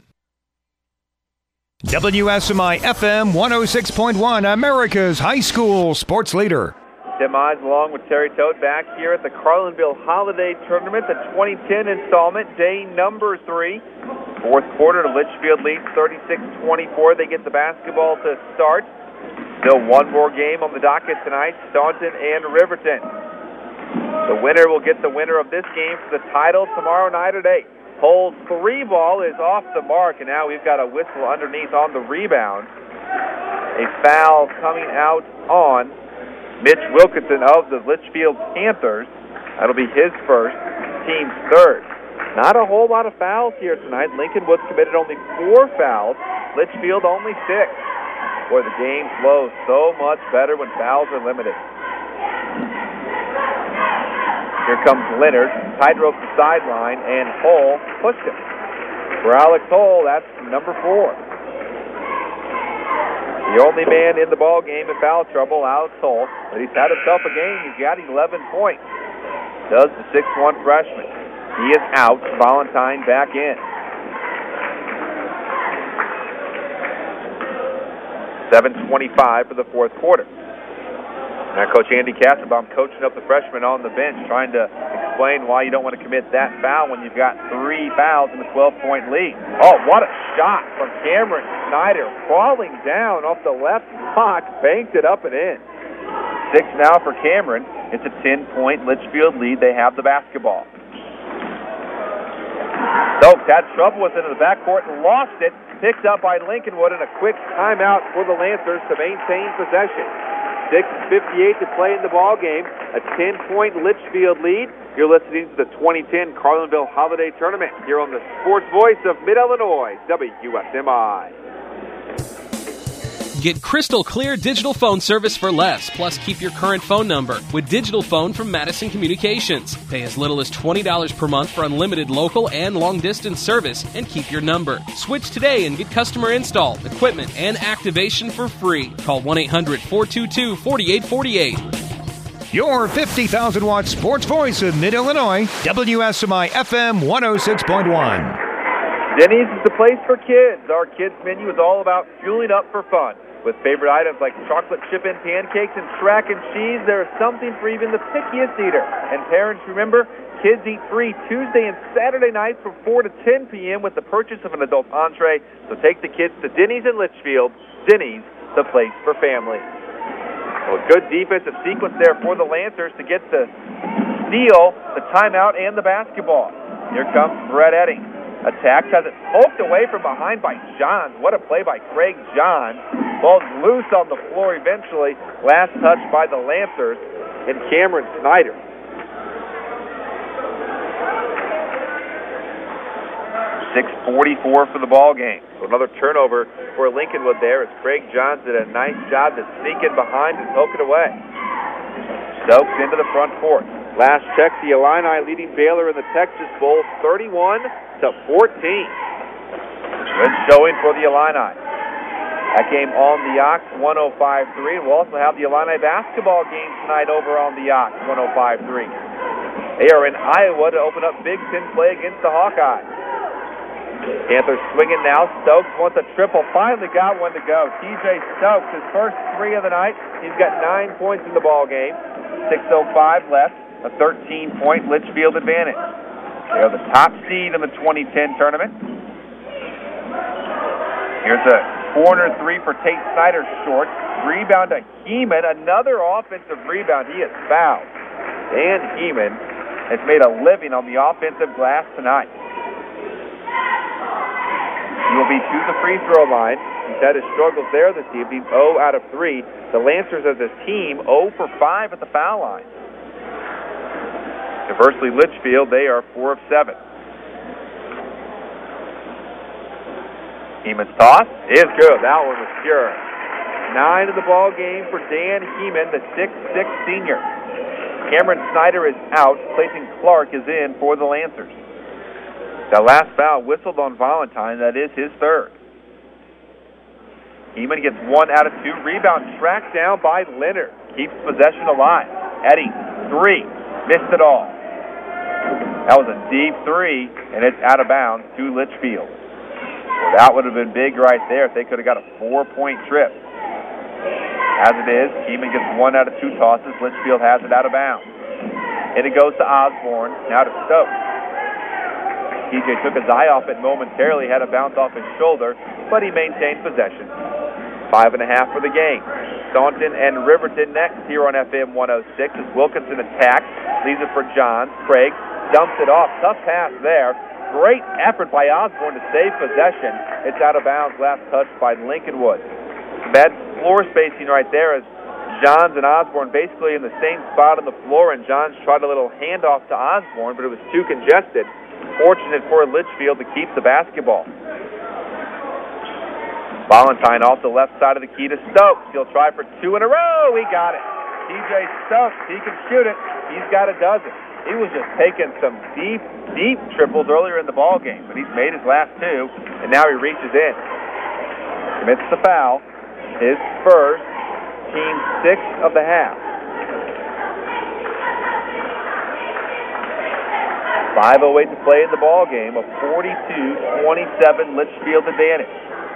WSMI FM 106.1, America's high school sports leader. Tim Oz along with Terry Toad back here at the Carlinville Holiday Tournament, the 2010 installment, day number 3. Fourth quarter, Litchfield leads 36-24. They get the basketball to start. Still one more game on the docket tonight, Staunton and Riverton. The winner will get the winner of this game for the title tomorrow night at 8. Hole 3 ball is off the mark, and now we've got a whistle underneath on the rebound. A foul coming out on Mitch Wilkinson of the Litchfield Panthers. That'll be his first, team's third. Not a whole lot of fouls here tonight. Lincolnwood's committed only 4 fouls. Litchfield only 6. Boy, the game flows so much better when fouls are limited. Here comes Leonard. Tightrope the sideline, and Hull pushed him. For Alex Hull, that's number 4. The only man in the ball game in foul trouble, Alex Hull. But he's had himself a game. He's got 11 points. Does the 6'1 freshman. He is out. Valentine back in. 7:25 for the fourth quarter. Now Coach Andy Kassenbaum coaching up the freshmen on the bench, trying to explain why you don't want to commit that foul when you've got 3 fouls in the 12-point lead. Oh, what a shot from Cameron Snyder, crawling down off the left block, banked it up and in. 6 now for Cameron. It's a 10-point Litchfield lead. They have the basketball. Stokes had trouble with it in the backcourt and lost it. Picked up by Lincolnwood, and a quick timeout for the Lancers to maintain possession. 6:58 to play in the ball game. A 10-point Litchfield lead. You're listening to the 2010 Carlinville Holiday Tournament here on the Sports Voice of Mid-Illinois, WSMI. Get crystal clear digital phone service for less, plus keep your current phone number with Digital Phone from Madison Communications. Pay as little as $20 per month for unlimited local and long-distance service and keep your number. Switch today and get customer install, equipment, and activation for free. Call 1-800-422-4848. Your 50,000-watt sports voice of Mid-Illinois, WSMI FM 106.1. Denny's is the place for kids. Our kids' menu is all about fueling up for fun. With favorite items like chocolate chip-in pancakes and track and cheese, there is something for even the pickiest eater. And parents, remember, kids eat free Tuesday and Saturday nights from 4 to 10 p.m. with the purchase of an adult entree. So take the kids to Denny's in Litchfield. Denny's, the place for family. Well, good defensive sequence there for the Lancers to get the steal, the timeout, and the basketball. Here comes Brett Edding. Attacks, has it poked away from behind by Johns. What a play by Craig Johns. Ball's loose on the floor eventually. Last touch by the Lancers and Cameron Snyder. .6:44 for the ball game. So another turnover for Lincolnwood there as Craig Johns did a nice job to sneak in behind and poke it away. Stokes into the front court. Last check, the Illini leading Baylor in the Texas Bowl 31-14. Good showing for the Illini. That game on the Ox 105.3. We'll also have the Illini basketball game tonight over on the Ox 105.3. They are in Iowa to open up Big Ten play against the Hawkeyes. Panthers swinging now. Stokes wants a triple. Finally got one to go. TJ Stokes, his first three of the night. He's got 9 points in the ball game. 6:05 left. A 13-point Litchfield advantage. They are the top seed in the 2010 tournament. Here's a corner three for Tate Snyder, short. Rebound to Heeman. Another offensive rebound. He is fouled. Dan Heeman has made a living on the offensive glass tonight. He will be to the free throw line. He's had his struggles there this evening, 0 out of 3. The Lancers as a team, 0 for 5 at the foul line. Conversely, Litchfield, they are 4 of 7. Heeman's toss is good. That one was pure. 9 in the ball game for Dan Heeman, the 6'6 senior. Cameron Snyder is out. Clayton Clark is in for the Lancers. That last foul whistled on Valentine. That is his third. Heeman gets 1 out of 2. Rebound tracked down by Leonard. Keeps possession alive. Eddie, 3. Missed it all. That was a deep 3, and it's out of bounds to Litchfield. Well, that would have been big right there if they could have got a 4-point trip. As it is, Heeman gets 1 out of 2 tosses. Litchfield has it out of bounds. And it goes to Osborne, now to Stokes. TJ took his eye off it momentarily, had a bounce off his shoulder, but he maintained possession. 5.5 for the game. Staunton and Riverton next here on FM 106 as Wilkinson attacks, leaves it for Johns. Craig dumps it off. Tough pass there. Great effort by Osborne to save possession. It's out of bounds. Last touch by Lincolnwood. Bad floor spacing right there as Johns and Osborne basically in the same spot on the floor, and Johns tried a little handoff to Osborne, but it was too congested. Fortunate for Litchfield to keep the basketball. Valentine off the left side of the key to Stokes. He'll try for 2 in a row. He got it. TJ Stokes, he can shoot it. He's got a dozen. He was just taking some deep triples earlier in the ball game, but he's made his last 2, and now he reaches in. Commits the foul. His first, team 6 of the half. 5:08 to play in the ball game. A 42-27 Litchfield advantage.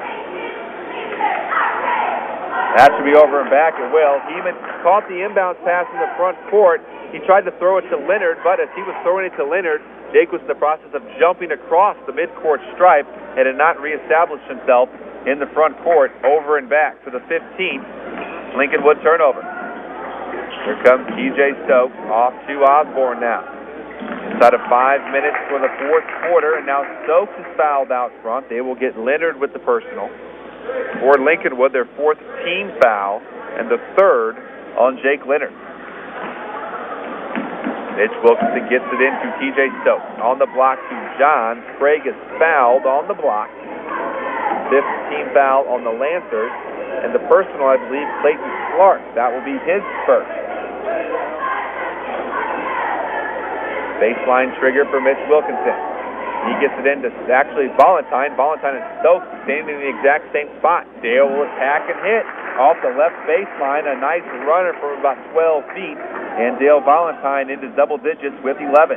That should be over and back. It will. Heeman caught the inbounds pass in the front court. He tried to throw it to Leonard, but as he was throwing it to Leonard, Jake was in the process of jumping across the midcourt stripe and had not reestablished himself in the front court. Over and back for the 15th Lincolnwood turnover. Here comes TJ Stokes off to Osborne now. Inside of 5 minutes for the fourth quarter, and now Stokes is fouled out front. They will get Leonard with the personal. For Lincolnwood, their 4th team foul, and the 3rd on Jake Leonard. Mitch Wilkinson gets it into TJ Stokes. On the block to Johns. Craig is fouled on the block. 5th team foul on the Lancers. And the personal, I believe, Clayton Clark. That will be his first. Baseline trigger for Mitch Wilkinson. He gets it into actually Valentine. Valentine and Stokes standing in the exact same spot. Dale will attack and hit off the left baseline. A nice runner from about 12 feet. And Dale Valentine into double digits with 11.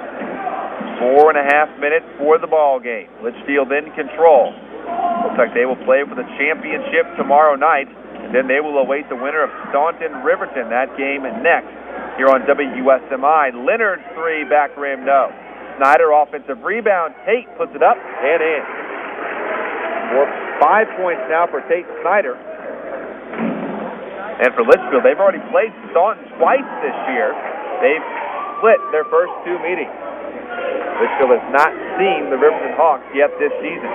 4.5 minutes for the ball game. Litchfield in control. Looks like they will play for the championship tomorrow night. And then they will await the winner of Staunton-Riverton. That game next here on WSMI. Leonard's three, back rim, no. Snyder offensive rebound. Tate puts it up and in. For 5 points now for Tate Snyder. And for Litchfield, they've already played Staunton twice this year. They've split their first two meetings. Litchfield has not seen the Riverton Hawks yet this season.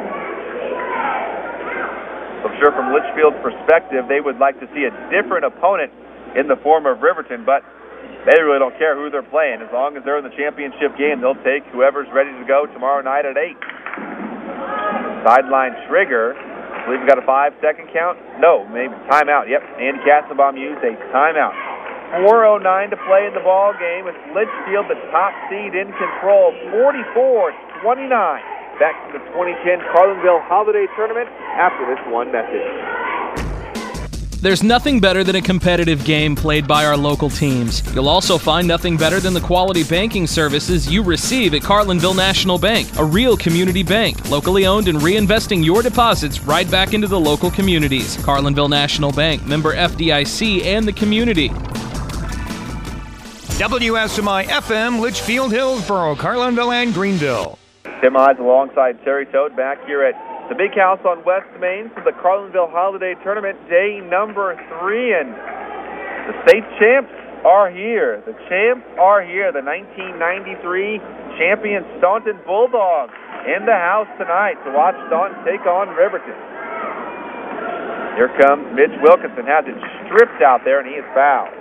I'm sure from Litchfield's perspective, they would like to see a different opponent in the form of Riverton, but they really don't care who they're playing. As long as they're in the championship game, they'll take whoever's ready to go tomorrow night at 8. Sideline trigger. I believe we got a 5-second count. No, maybe timeout. Yep, Andy Kassenbaum used a timeout. 4:09 to play in the ball game. It's Litchfield, the top seed, in control. 44-29. Back to the 2010 Carlinville Holiday Tournament after this one message. There's nothing better than a competitive game played by our local teams. You'll also find nothing better than the quality banking services you receive at Carlinville National Bank, a real community bank, locally owned and reinvesting your deposits right back into the local communities. Carlinville National Bank, member FDIC, and the community. WSMI FM, Litchfield, Hillsboro, Carlinville, and Greenville. Tim Odds alongside Terry Toad back here at the Big House on West Main for the Carlinville Holiday Tournament, day number 3, and the state champs are here. The champs are here. The 1993 champion Staunton Bulldogs in the house tonight to watch Staunton take on Riverton. Here comes Mitch Wilkinson, has it stripped out there, and he is fouled.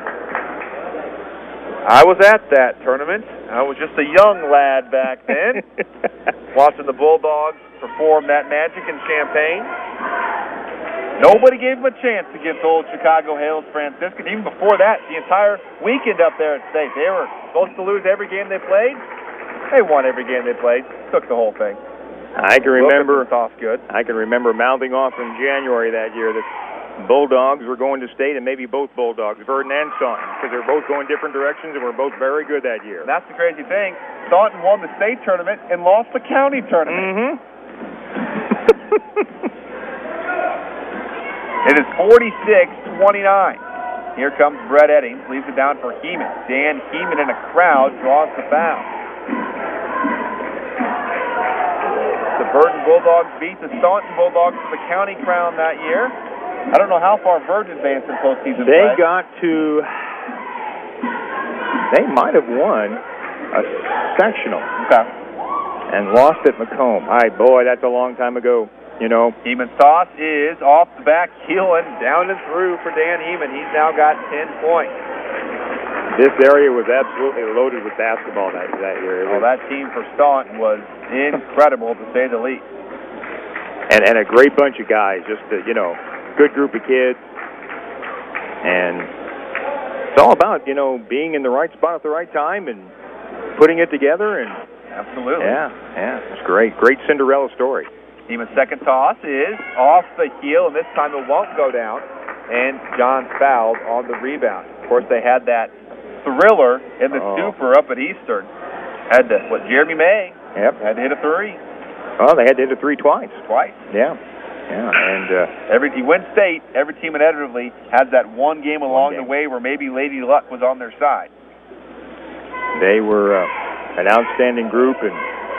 I was at that tournament. I was just a young lad back then, watching the Bulldogs perform that magic in Champaign. Nobody gave them a chance against old Chicago Hales Franciscan. Even before that, the entire weekend up there at state, they were supposed to lose every game they played. They won every game they played. Took the whole thing. I can remember mouthing off in January that year that Bulldogs were going to state, and maybe both Bulldogs, Verdon and Staunton, because they're both going different directions and were both very good that year. And that's the crazy thing. Staunton won the state tournament and lost the county tournament. It is 46-29. Here comes Brett Eddings, leaves it down for Heeman. Dan Heeman in a crowd draws the foul. The Verdon Bulldogs beat the Staunton Bulldogs for the county crown that year. I don't know how far Verdon advanced in postseason play. They might have won a sectional. Okay. And lost at Macomb. Boy, that's a long time ago, you know. Heeman's toss is off the back heel and down and through for Dan Heeman. He's now got 10 points. This area was absolutely loaded with basketball that year. Well, that team for Staunton was incredible, to say the least. And a great bunch of guys, just good group of kids, and it's all about being in the right spot at the right time and putting it together. And absolutely, yeah, it's great Cinderella story. Heeman's second toss is off the heel, and this time it won't go down. And John's fouled on the rebound. Of course, they had that thriller in the super up at Eastern. Had Jeremy May? Yep, had to hit a three. Oh, they had to hit a three twice. Yeah. And every team wins state. Every team in Edgerly has that one game along the way where maybe Lady Luck was on their side. They were an outstanding group, and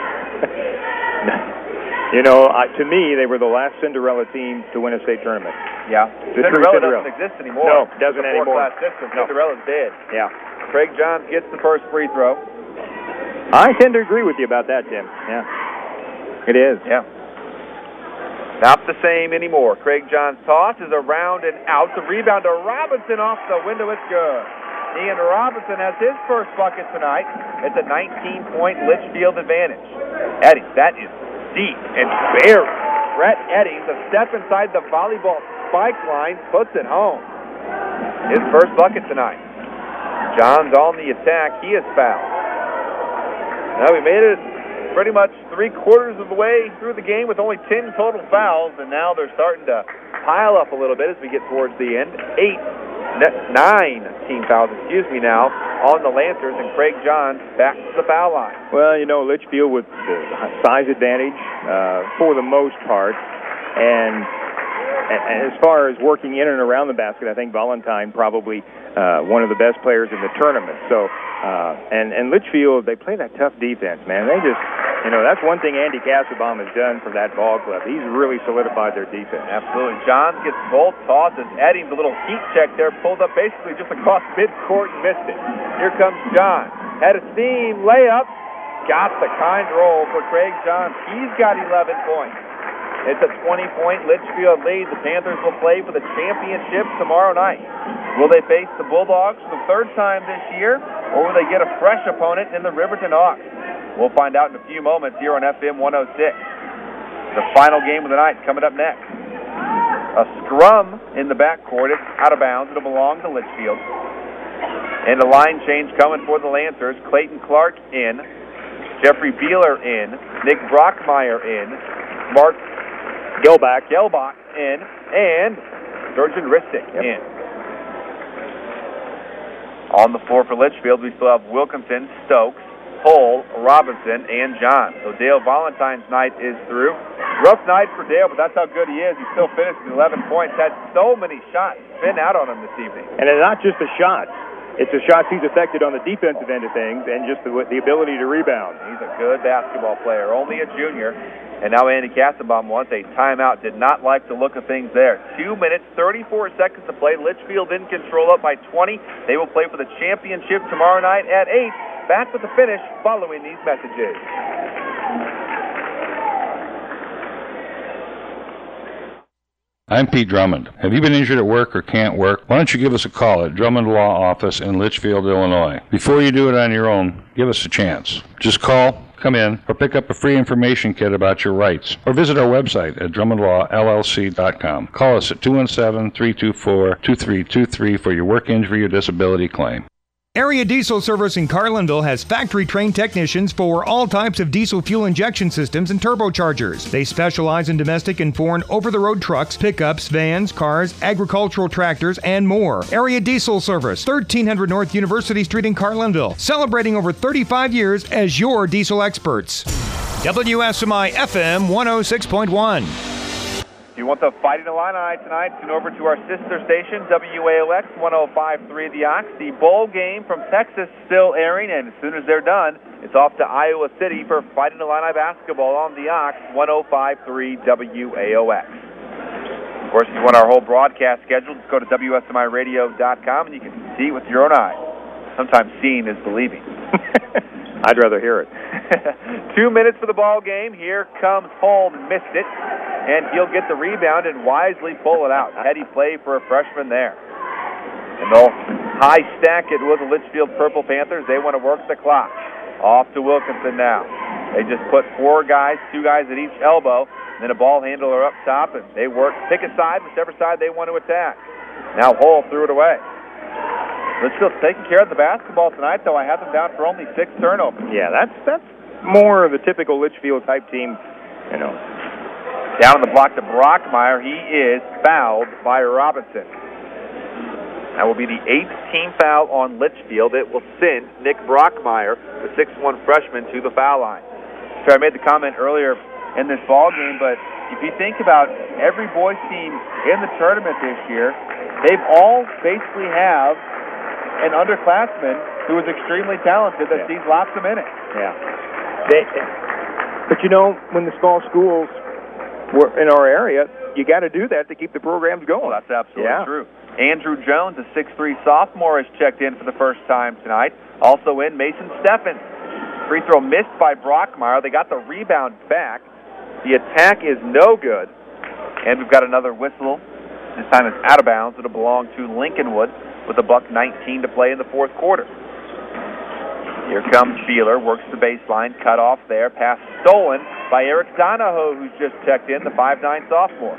to me, they were the last Cinderella team to win a state tournament. Yeah, Cinderella doesn't exist anymore. No, it doesn't anymore. Cinderella's dead. Yeah. Craig Johns gets the first free throw. I tend to agree with you about that, Tim. Yeah, it is. Yeah. Not the same anymore. Craig Johns' toss is around and out. The rebound to Robinson off the window. It's good. Ian Robinson has his first bucket tonight. It's a 19-point Litchfield advantage. Eddings, that is deep and buried. Brett Eddings, a step inside the volleyball spike line, puts it home. His first bucket tonight. Johns on the attack. He is fouled. Now we made it pretty much three-quarters of the way through the game with only 10 total fouls, and now they're starting to pile up a little bit as we get towards the end. 9 team fouls, now, on the Lancers, and Craig Johns back to the foul line. Well, Litchfield with the size advantage for the most part, and as far as working in and around the basket, I think Valentine probably one of the best players in the tournament. So, and Litchfield, they play that tough defense, man. They just, that's one thing Andy Kasselbaum has done for that ball club. He's really solidified their defense. Absolutely. Johns gets both tosses. Eddings, a little heat check there, pulled up basically just across midcourt and missed it. Here comes Johns. Had a steam layup. Got the kind roll for Craig Johns. He's got 11 points. It's a 20-point Litchfield lead. The Panthers will play for the championship tomorrow night. Will they face the Bulldogs for the third time this year, or will they get a fresh opponent in the Riverton Hawks? We'll find out in a few moments here on FM 106. The final game of the night coming up next. A scrum in the backcourt. It's out of bounds. It'll belong to Litchfield. And a line change coming for the Lancers. Clayton Clark in. Jeffrey Beeler in. Nick Brockmeyer in. Mark Gelbach in, and Surgeon Ristic in. On the floor for Litchfield, we still have Wilkinson, Stokes, Hull, Robinson, and John. So Dale Valentine's night is through. Rough night for Dale, but that's how good he is. He still finished with 11 points. Had so many shots spin out on him this evening. And it's not just the shots. It's the shots he's affected on the defensive end of things and just the ability to rebound. He's a good basketball player, only a junior. And now Andy Kasselbaum wants a timeout. Did not like the look of things there. 2 minutes, 34 seconds to play. Litchfield in control, up by 20. They will play for the championship tomorrow night at 8. Back with the finish following these messages. I'm Pete Drummond. Have you been injured at work or can't work? Why don't you give us a call at Drummond Law Office in Litchfield, Illinois. Before you do it on your own, give us a chance. Just call, come in, or pick up a free information kit about your rights, or visit our website at drummondlawllc.com. Call us at 217-324-2323 for your work injury or disability claim. Area Diesel Service in Carlinville has factory-trained technicians for all types of diesel fuel injection systems and turbochargers. They specialize in domestic and foreign over-the-road trucks, pickups, vans, cars, agricultural tractors, and more. Area Diesel Service, 1300 North University Street in Carlinville, celebrating over 35 years as your diesel experts. WSMI FM 106.1. If you want the Fighting Illini tonight, tune over to our sister station, WAOX 105.3 The Ox. The bowl game from Texas still airing, and as soon as they're done, it's off to Iowa City for Fighting Illini basketball on The Ox 105.3 WAOX. Of course, if you want our whole broadcast schedule, just go to WSMIRadio.com, and you can see it with your own eyes. Sometimes seeing is believing. I'd rather hear it. 2 minutes for the ball game. Here comes Hull, missed it, and he'll get the rebound and wisely pull it out. Heady play for a freshman there. And they'll high stack it with the Litchfield Purple Panthers. They want to work the clock. Off to Wilkinson now. They just put 4 guys, 2 guys at each elbow, and then a ball handler up top, and they work, pick a side, whichever side they want to attack. Now Hull threw it away. Litchfield's taking care of the basketball tonight, though. I have them down for only 6 turnovers. Yeah, that's more of the typical Litchfield type team, Down on the block to Brockmeyer. He is fouled by Robinson. That will be the 8th team foul on Litchfield. It will send Nick Brockmeyer, the 6'1 freshman, to the foul line. So I made the comment earlier in this ball game, but if you think about every boys team in the tournament this year, they've all basically have an underclassman who is extremely talented that sees lots of minutes. Yeah. But when the small schools were in our area, you got to do that to keep the programs going. Well, that's absolutely true. Andrew Jones, a 6'3 sophomore, has checked in for the first time tonight. Also in, Mason Steffens. Free throw missed by Brockmeyer. They got the rebound back. The attack is no good. And we've got another whistle. This time it's out of bounds. It'll belong to Lincolnwood with $1:19 to play in the fourth quarter. Here comes Beeler, works the baseline, cut off there. Pass stolen by Eric Donahoe, who's just checked in, the 5'9 sophomore.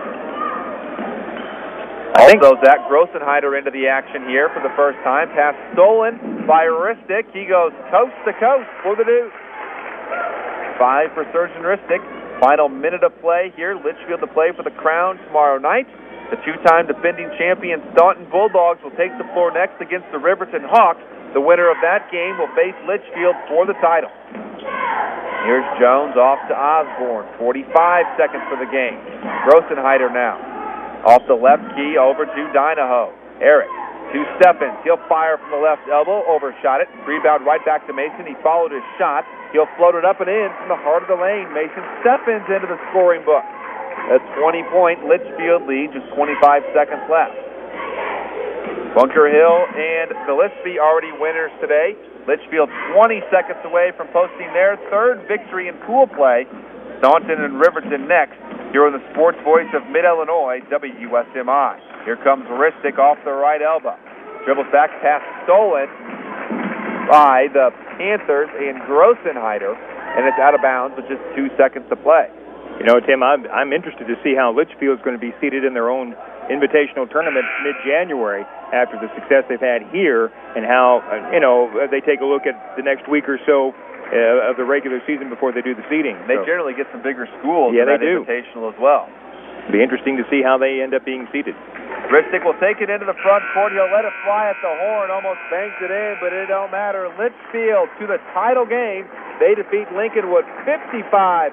Also, Zach Grossenheider into the action here for the first time. Pass stolen by Ristic. He goes coast to coast for the Dukes. 5 for Surgeon Ristic. Final minute of play here. Litchfield to play for the Crown tomorrow night. The two-time defending champion Staunton Bulldogs will take the floor next against the Riverton Hawks. The winner of that game will face Litchfield for the title. Here's Jones off to Osborne. 45 seconds for the game. Grossenheider now. Off the left key over to Dynaho. Eric to Stephens. He'll fire from the left elbow. Overshot it. Rebound right back to Mason. He followed his shot. He'll float it up and in from the heart of the lane. Mason Stephens into the scoring book. A 20-point Litchfield lead, just 25 seconds left. Bunker Hill and Gillespie already winners today. Litchfield 20 seconds away from posting their third victory in pool play. Staunton and Riverton next. Here on the Sports Voice of Mid-Illinois, WSMI. Here comes Ristic off the right elbow. Dribbles back, pass stolen by the Panthers and Grossenheider, and it's out of bounds with just 2 seconds to play. You know, Tim, I'm interested to see how Litchfield's going to be seated in their own invitational tournament mid-January after the success they've had here, and how, they take a look at the next week or so of the regular season before they do the seeding. They generally get some bigger schools in that they do. invitational as well. It'll be interesting to see how they end up being seated. Ristic will take it into the front court. He'll let it fly at the horn, almost banks it in, but it don't matter. Litchfield to the title game. They defeat Lincolnwood 55-35.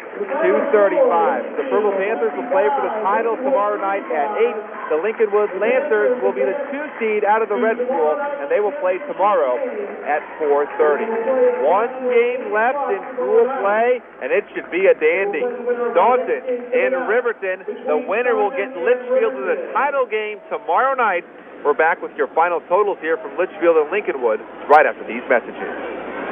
The Purple Panthers will play for the title tomorrow night at 8. The Lincolnwood Lancers will be the 2 seed out of the Red School, and they will play tomorrow at 4:30. 1 game left in school play, and it should be a dandy. Staunton and Riverton, the winner will get Litchfield to the title game tomorrow night. We're back with your final totals here from Litchfield and Lincolnwood right after these messages.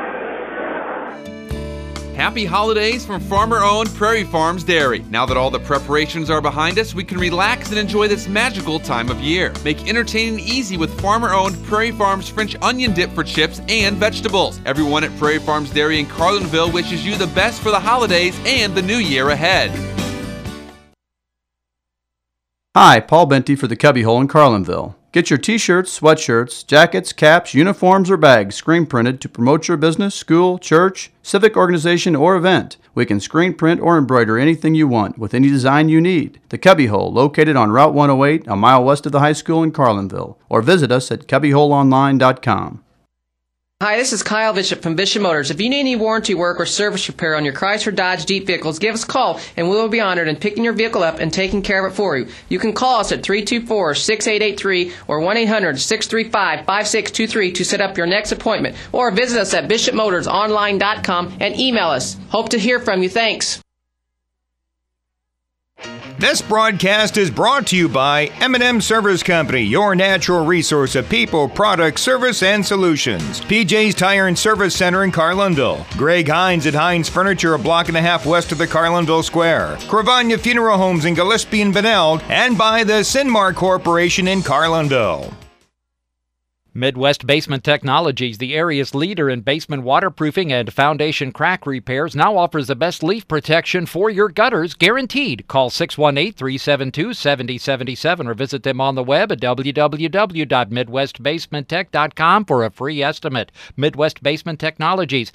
Happy holidays from farmer-owned Prairie Farms Dairy. Now that all the preparations are behind us, we can relax and enjoy this magical time of year. Make entertaining easy with farmer-owned Prairie Farms French onion dip for chips and vegetables. Everyone at Prairie Farms Dairy in Carlinville wishes you the best for the holidays and the new year ahead. Hi, Paul Benty for the Cubbyhole in Carlinville. Get your t-shirts, sweatshirts, jackets, caps, uniforms, or bags screen printed to promote your business, school, church, civic organization, or event. We can screen print or embroider anything you want with any design you need. The Cubbyhole, located on Route 108, a mile west of the high school in Carlinville. Or visit us at cubbyholeonline.com. Hi, this is Kyle Bishop from Bishop Motors. If you need any warranty work or service repair on your Chrysler Dodge Jeep vehicles, give us a call and we will be honored in picking your vehicle up and taking care of it for you. You can call us at 324-6883 or 1-800-635-5623 to set up your next appointment, or visit us at bishopmotorsonline.com and email us. Hope to hear from you. Thanks. This broadcast is brought to you by M&M Service Company, your natural resource of people, products, service, and solutions. PJ's Tire and Service Center in Carlinville. Greg Hines at Hines Furniture, a block and a half west of the Carlinville Square. Cravagna Funeral Homes in Gillespie and Benelg, and by the Sinmar Corporation in Carlinville. Midwest Basement Technologies, the area's leader in basement waterproofing and foundation crack repairs, now offers the best leaf protection for your gutters, guaranteed. Call 618-372-7077 or visit them on the web at www.midwestbasementtech.com for a free estimate. Midwest Basement Technologies,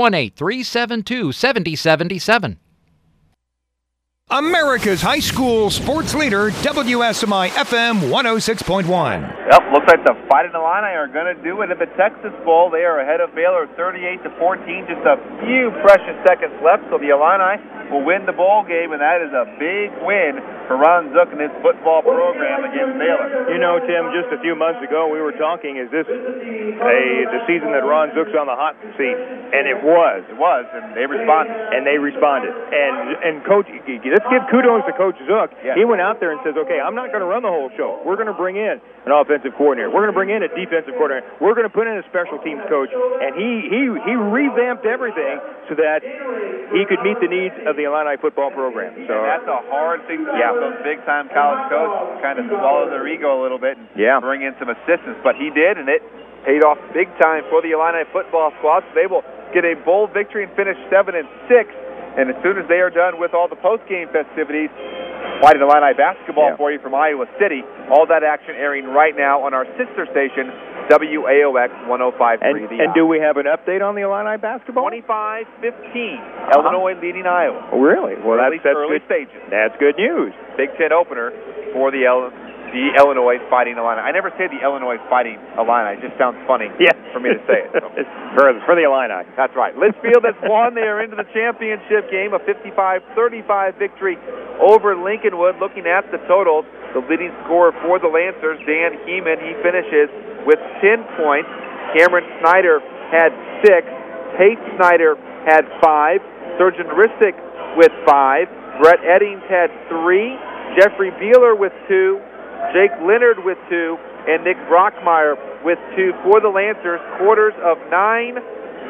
618-372-7077. America's high school sports leader, WSMI FM 106.1. Yep, looks like the Fighting Illini are going to do it in the Texas Bowl. They are ahead of Baylor 38-14. Just a few precious seconds left, so the Illini will win the bowl game, and that is a big win for Ron Zook and his football program against Baylor. You know, Tim, just a few months ago we were talking, is this the season that Ron Zook's on the hot seat? And it was. It was, and they responded. And Coach, let's give kudos to Coach Zook. Yes. He went out there and says, okay, I'm not going to run the whole show. We're going to bring in an offensive coordinator. We're going to bring in a defensive coordinator. We're going to put in a special teams coach. And he revamped everything so that he could meet the needs of the Illini football program. So and that's a hard thing to do. Yeah. Those big-time college coaches kind of swallow their ego a little bit and bring in some assistance. But he did, and it paid off big time for the Illini football squad. So they will get a bowl victory and finish 7-6. And as soon as they are done with all the post-game festivities, Fighting Illini basketball for you from Iowa City. All that action airing right now on our sister station, WAOX 105.3. And do we have an update on the Illini basketball? 25-15, Illinois leading Iowa. Oh, really? Well, that's early good stages. That's good news. Big Ten opener for the Illinois Fighting Illini. I never say the Illinois Fighting Illini. It just sounds funny for me to say it. So. It's for the Illini. That's right. Litchfield has won. They are into the championship game, a 55-35 victory over Lincolnwood. Looking at the totals, the leading scorer for the Lancers, Dan Heeman, he finishes with 10 points. Cameron Snyder had 6. Tate Snyder had 5. Surgeon Ristic with 5. Brett Eddings had 3. Jeffrey Beeler with 2. Jake Leonard with 2. And Nick Brockmeyer with 2 for the Lancers. Quarters of 9,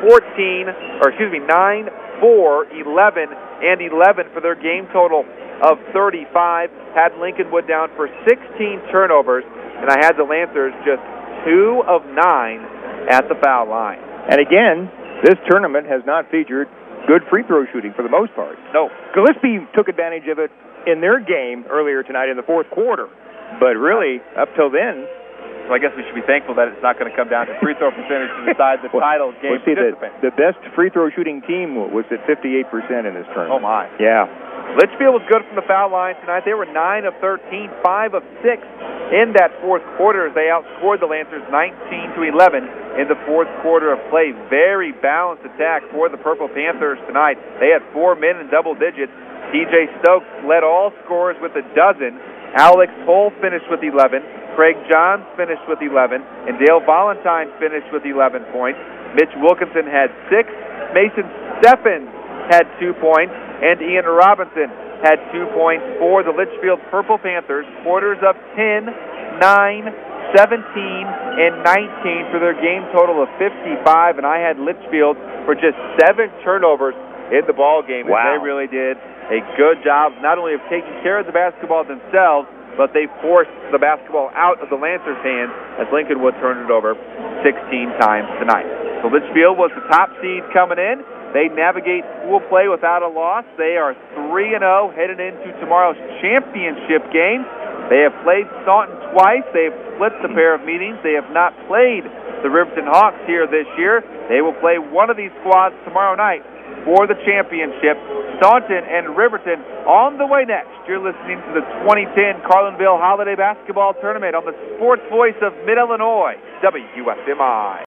4, 11, and 11 for their game total of 35. Had Lincolnwood down for 16 turnovers, and I had the Lancers just 2 of 9 at the foul line. And again, this tournament has not featured good free throw shooting for the most part. No. Gillespie took advantage of it in their game earlier tonight in the fourth quarter, but really, up till then, so I guess we should be thankful that it's not going to come down to free throw percentage to decide the title game participant. The best free throw shooting team was at 58% in this tournament. Oh, my. Yeah. Litchfield was good from the foul line tonight. They were 9 of 13, 5 of 6 in that fourth quarter as they outscored the Lancers 19-11 in the fourth quarter of play. Very balanced attack for the Purple Panthers tonight. They had 4 men in double digits. TJ Stokes led all scorers with a dozen. Alex Hull finished with 11. Craig Johns finished with 11. And Dale Valentine finished with 11 points. Mitch Wilkinson had 6. Mason Steffens had 2 points. And Ian Robinson had 2 points for the Litchfield Purple Panthers. Quarters of 10, 9, 17, and 19 for their game total of 55. And I had Litchfield for just 7 turnovers in the ball game. Wow. And they really did a good job not only of taking care of the basketball themselves, but they forced the basketball out of the Lancers' hands as Lincolnwood turned it over 16 times tonight. So Litchfield was the top seed coming in. They navigate school play without a loss. They are 3-0 headed into tomorrow's championship game. They have played Staunton twice. They have split the pair of meetings. They have not played the Riverton Hawks here this year. They will play one of these squads tomorrow night for the championship. Staunton and Riverton on the way next. You're listening to the 2010 Carlinville Holiday Basketball Tournament on the Sports Voice of Mid-Illinois, WFMI.